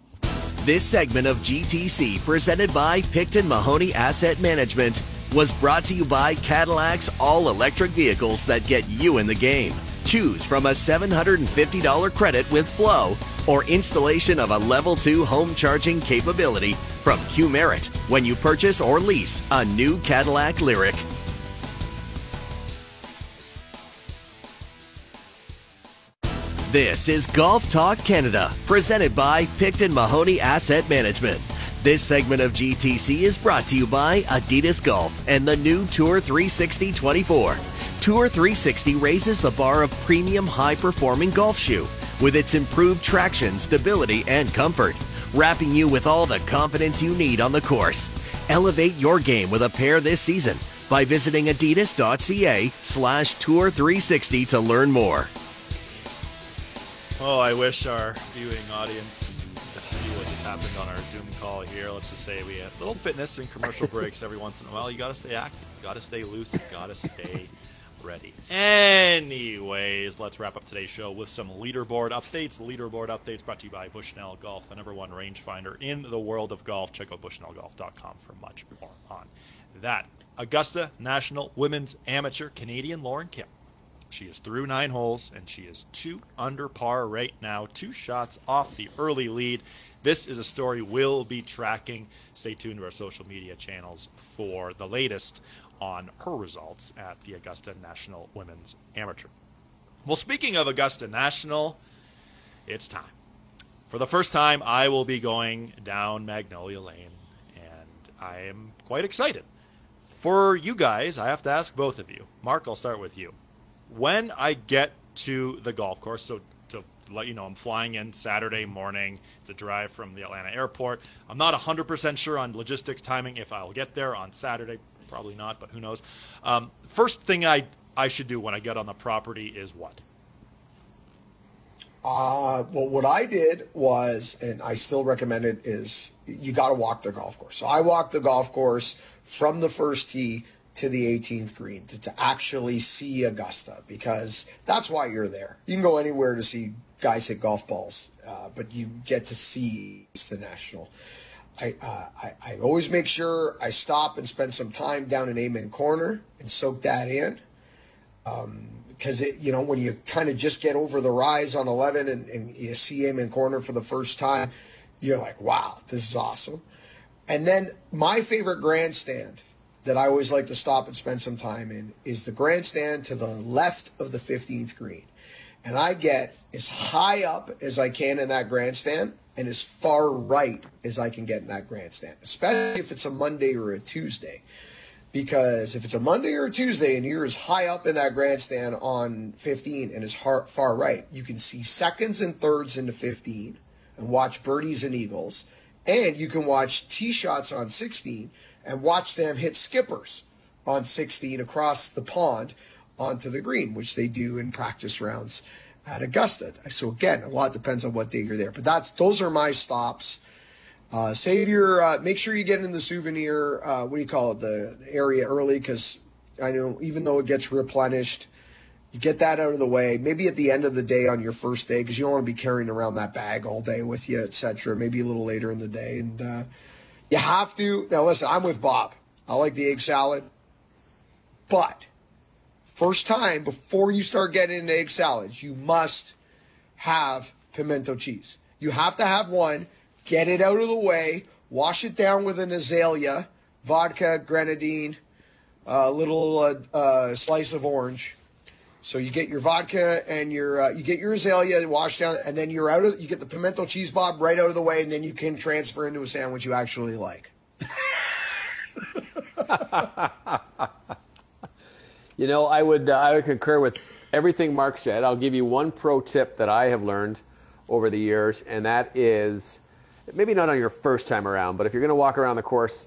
This segment of G T C, presented by Picton Mahoney Asset Management, was brought to you by Cadillac's all-electric vehicles that get you in the game. Choose from a seven hundred fifty dollars credit with Flow or installation of a level two home charging capability from Q-Merit when you purchase or lease a new Cadillac Lyriq. This is Golf Talk Canada, presented by Picton Mahoney Asset Management. This segment of G T C is brought to you by Adidas Golf and the new Tour three sixty twenty-four. Tour three sixty raises the bar of premium high-performing golf shoe with its improved traction, stability, and comfort, wrapping you with all the confidence you need on the course. Elevate your game with a pair this season by visiting adidas dot c a slash tour three sixty to learn more. Oh, I wish our viewing audience could see what just happened on our Zoom call here. Let's just say we have little fitness and commercial breaks every once in a while. You got to stay active. You got to stay loose. You got to stay ready. Anyways, let's wrap up today's show with some leaderboard updates. Leaderboard updates brought to you by Bushnell Golf, the number one rangefinder in the world of golf. Check out bushnell golf dot com for much more on that. Augusta National Women's Amateur Canadian Lauren Kim. She is through nine holes, and she is two under par right now, two shots off the early lead. This is a story we'll be tracking. Stay tuned to our social media channels for the latest on her results at the Augusta National Women's Amateur. Well, speaking of Augusta National, it's time. For the first time, I will be going down Magnolia Lane, and I am quite excited. For you guys, I have to ask both of you. Mark, I'll start with you. When I get to the golf course, so to let you know I'm flying in Saturday morning. It's a drive from the Atlanta airport. I'm not one hundred percent sure on logistics timing if I'll get there on Saturday. Probably not, but who knows. Um, first thing I, I should do when I get on the property is what? Uh, well, what I did was, and I still recommend it, is you got to walk the golf course. So I walked the golf course from the first tee to the eighteenth green to, to actually see Augusta, because that's why you're there. You can go anywhere to see guys hit golf balls, uh, but you get to see the National. I, uh, I I always make sure I stop and spend some time down in Amen Corner and soak that in. Um, Because, you know, when you kind of just get over the rise on eleven and, and you see Amen Corner for the first time, you're like, wow, this is awesome. And then my favorite grandstand that I always like to stop and spend some time in is the grandstand to the left of the fifteenth green. And I get as high up as I can in that grandstand and as far right as I can get in that grandstand, especially if it's a Monday or a Tuesday. Because if it's a Monday or a Tuesday and you're as high up in that grandstand on fifteen and as far, far right, you can see seconds and thirds into fifteen and watch birdies and eagles. And you can watch tee shots on sixteen and watch them hit skippers on sixteen across the pond onto the green, which they do in practice rounds at Augusta. So again, a lot depends on what day you're there. But that's those are my stops. Uh, save your, uh, make sure you get in the souvenir, uh, what do you call it, the, the area early, because I know even though it gets replenished, you get that out of the way. Maybe at the end of the day on your first day, because you don't want to be carrying around that bag all day with you, et cetera. Maybe a little later in the day. And uh, you have to, now listen, I'm with Bob. I like the egg salad. But first time, before you start getting into egg salads, you must have pimento cheese. You have to have one. Get it out of the way, wash it down with an azalea, vodka, grenadine, a little uh, uh, slice of orange. So you get your vodka and your uh, you get your azalea washed down, and then you're out of you get the pimento cheese, Bob, right out of the way, and then you can transfer into a sandwich you actually like. You know, I would uh, I would concur with everything Mark said. I'll give you one pro tip that I have learned over the years, and that is, maybe not on your first time around, but if you're going to walk around the course,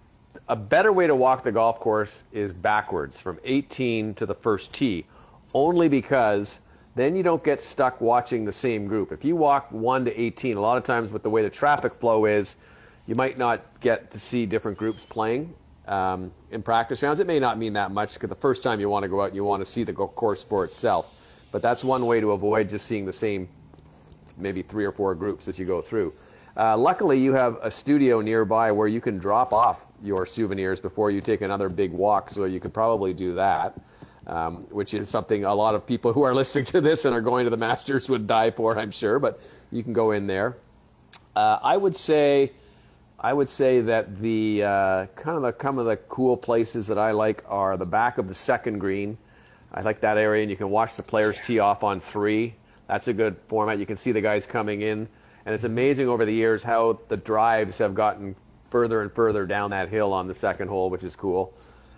a better way to walk the golf course is backwards from eighteen to the first tee, only because then you don't get stuck watching the same group. If you walk one to eighteen, a lot of times with the way the traffic flow is, you might not get to see different groups playing um, in practice rounds. It may not mean that much, because the first time you want to go out, you want to see the course for itself. But that's one way to avoid just seeing the same maybe three or four groups as you go through. Uh, luckily, you have a studio nearby where you can drop off your souvenirs before you take another big walk, so you could probably do that, um, which is something a lot of people who are listening to this and are going to the Masters would die for, I'm sure, but you can go in there. Uh, I would say I would say that the uh, kind of the kind of the cool places that I like are the back of the second green. I like that area, and you can watch the players tee off on three. That's a good format. You can see the guys coming in. And it's amazing over the years how the drives have gotten further and further down that hill on the second hole, which is cool.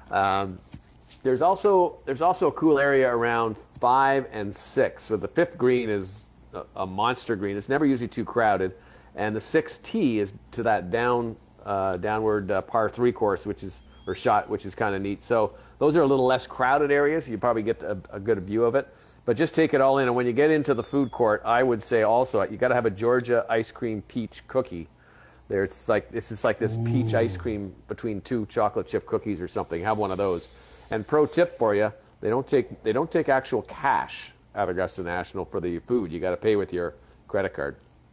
Um, there's also there's also a cool area around five and six. So the fifth green is a, a monster green. It's never usually too crowded, and the sixth tee is to that down uh, downward uh, par three course, which is or shot, which is kind of neat. So those are a little less crowded areas. You probably get a, a good view of it. But just take it all in. And when you get into the food court, I would say also you got to have a Georgia ice cream peach cookie. There's like this is like this Ooh. peach ice cream between two chocolate chip cookies or something. Have one of those. And pro tip for you: they don't take they don't take actual cash at Augusta National for the food. You got to pay with your credit card.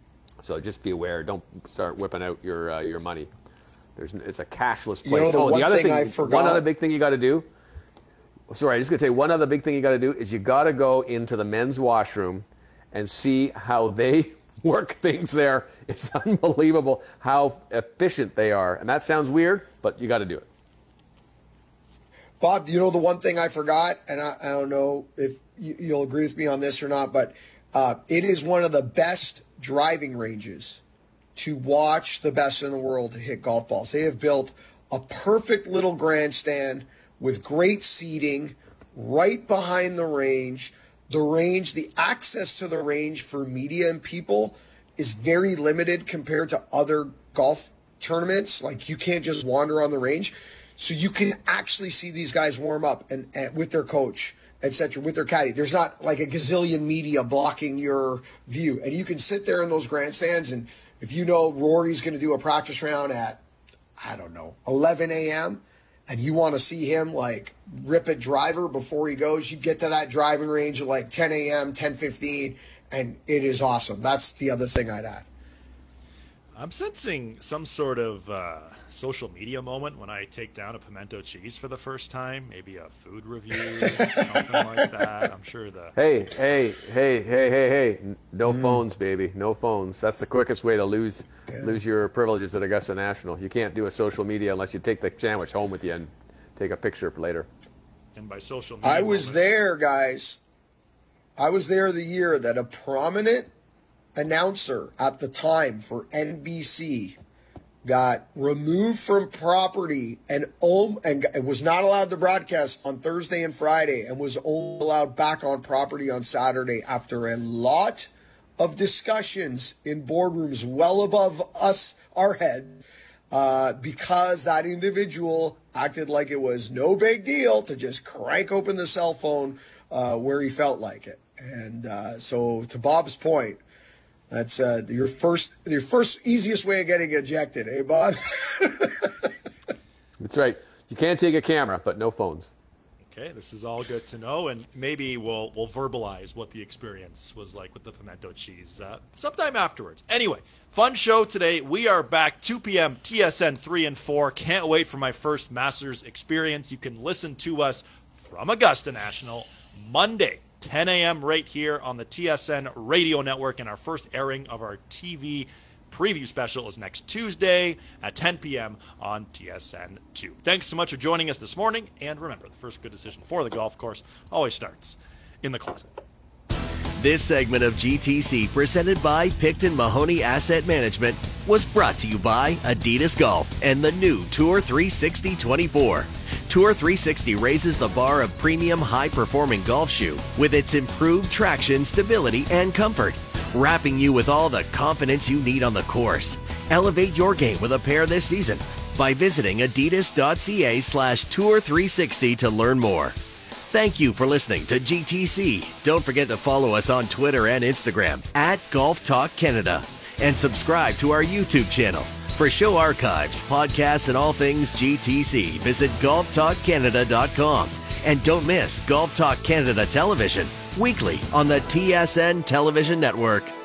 So just be aware. Don't start whipping out your uh, your money. There's it's a cashless place. You know, the oh, one the other thing thing, I forgot. one other big thing you got to do. Sorry, I'm just going to tell you one other big thing you got to do is you got to go into the men's washroom and see how they work things there. It's unbelievable how efficient they are. And that sounds weird, but you got to do it. Bob, you know the one thing I forgot, and I, I don't know if you, you'll agree with me on this or not, but uh, it is one of the best driving ranges to watch the best in the world hit golf balls. They have built a perfect little grandstand with great seating right behind the range. the range, the access to the range for media and people is very limited compared to other golf tournaments. Like, you can't just wander on the range. So you can actually see these guys warm up and, and with their coach, et cetera, with their caddy. There's not like a gazillion media blocking your view. And you can sit there in those grandstands, and if you know Rory's going to do a practice round at, I don't know, eleven a.m., and you want to see him like rip a driver before he goes, you get to that driving range at like ten a.m., ten fifteen, and it is awesome. That's the other thing I'd add. I'm sensing some sort of uh, social media moment when I take down a pimento cheese for the first time. Maybe a food review, something like that. I'm sure the Hey, hey, hey, hey, hey, hey! No mm. phones, baby. No phones. That's the quickest way to lose yeah. lose your privileges at Augusta National. You can't do a social media unless you take the sandwich home with you and take a picture for later. And by social media, I was moment, there, guys. I was there the year that a prominent announcer at the time for N B C got removed from property and um, and was not allowed to broadcast on Thursday and Friday, and was only allowed back on property on Saturday after a lot of discussions in boardrooms well above us, our head, uh, because that individual acted like it was no big deal to just crank open the cell phone uh, where he felt like it. And uh, so, to Bob's point, that's uh, your first, your first easiest way of getting ejected, eh, Bob? That's right. You can't take a camera, but no phones. Okay, this is all good to know, and maybe we'll we'll verbalize what the experience was like with the pimento cheese uh, sometime afterwards. Anyway, fun show today. We are back two p.m. T S N three and four. Can't wait for my first Masters experience. You can listen to us from Augusta National Monday, ten a.m. right here on the T S N radio network, and our first airing of our T V preview special is next Tuesday at ten p.m. on T S N two. Thanks so much for joining us this morning, and remember, the first good decision for the golf course always starts in the closet. This segment of G T C, presented by Picton Mahoney Asset Management, was brought to you by Adidas Golf and the new Tour three sixty twenty-four. Tour three sixty raises the bar of premium high-performing golf shoe with its improved traction, stability, and comfort, wrapping you with all the confidence you need on the course. Elevate your game with a pair this season by visiting adidas.ca slash tour 360 to learn more. Thank you for listening to G T C. Don't forget to follow us on Twitter and Instagram at Golf Talk Canada, and subscribe to our YouTube channel. For show archives, podcasts, and all things G T C, visit golf talk canada dot com. And don't miss Golf Talk Canada Television, weekly on the T S N Television Network.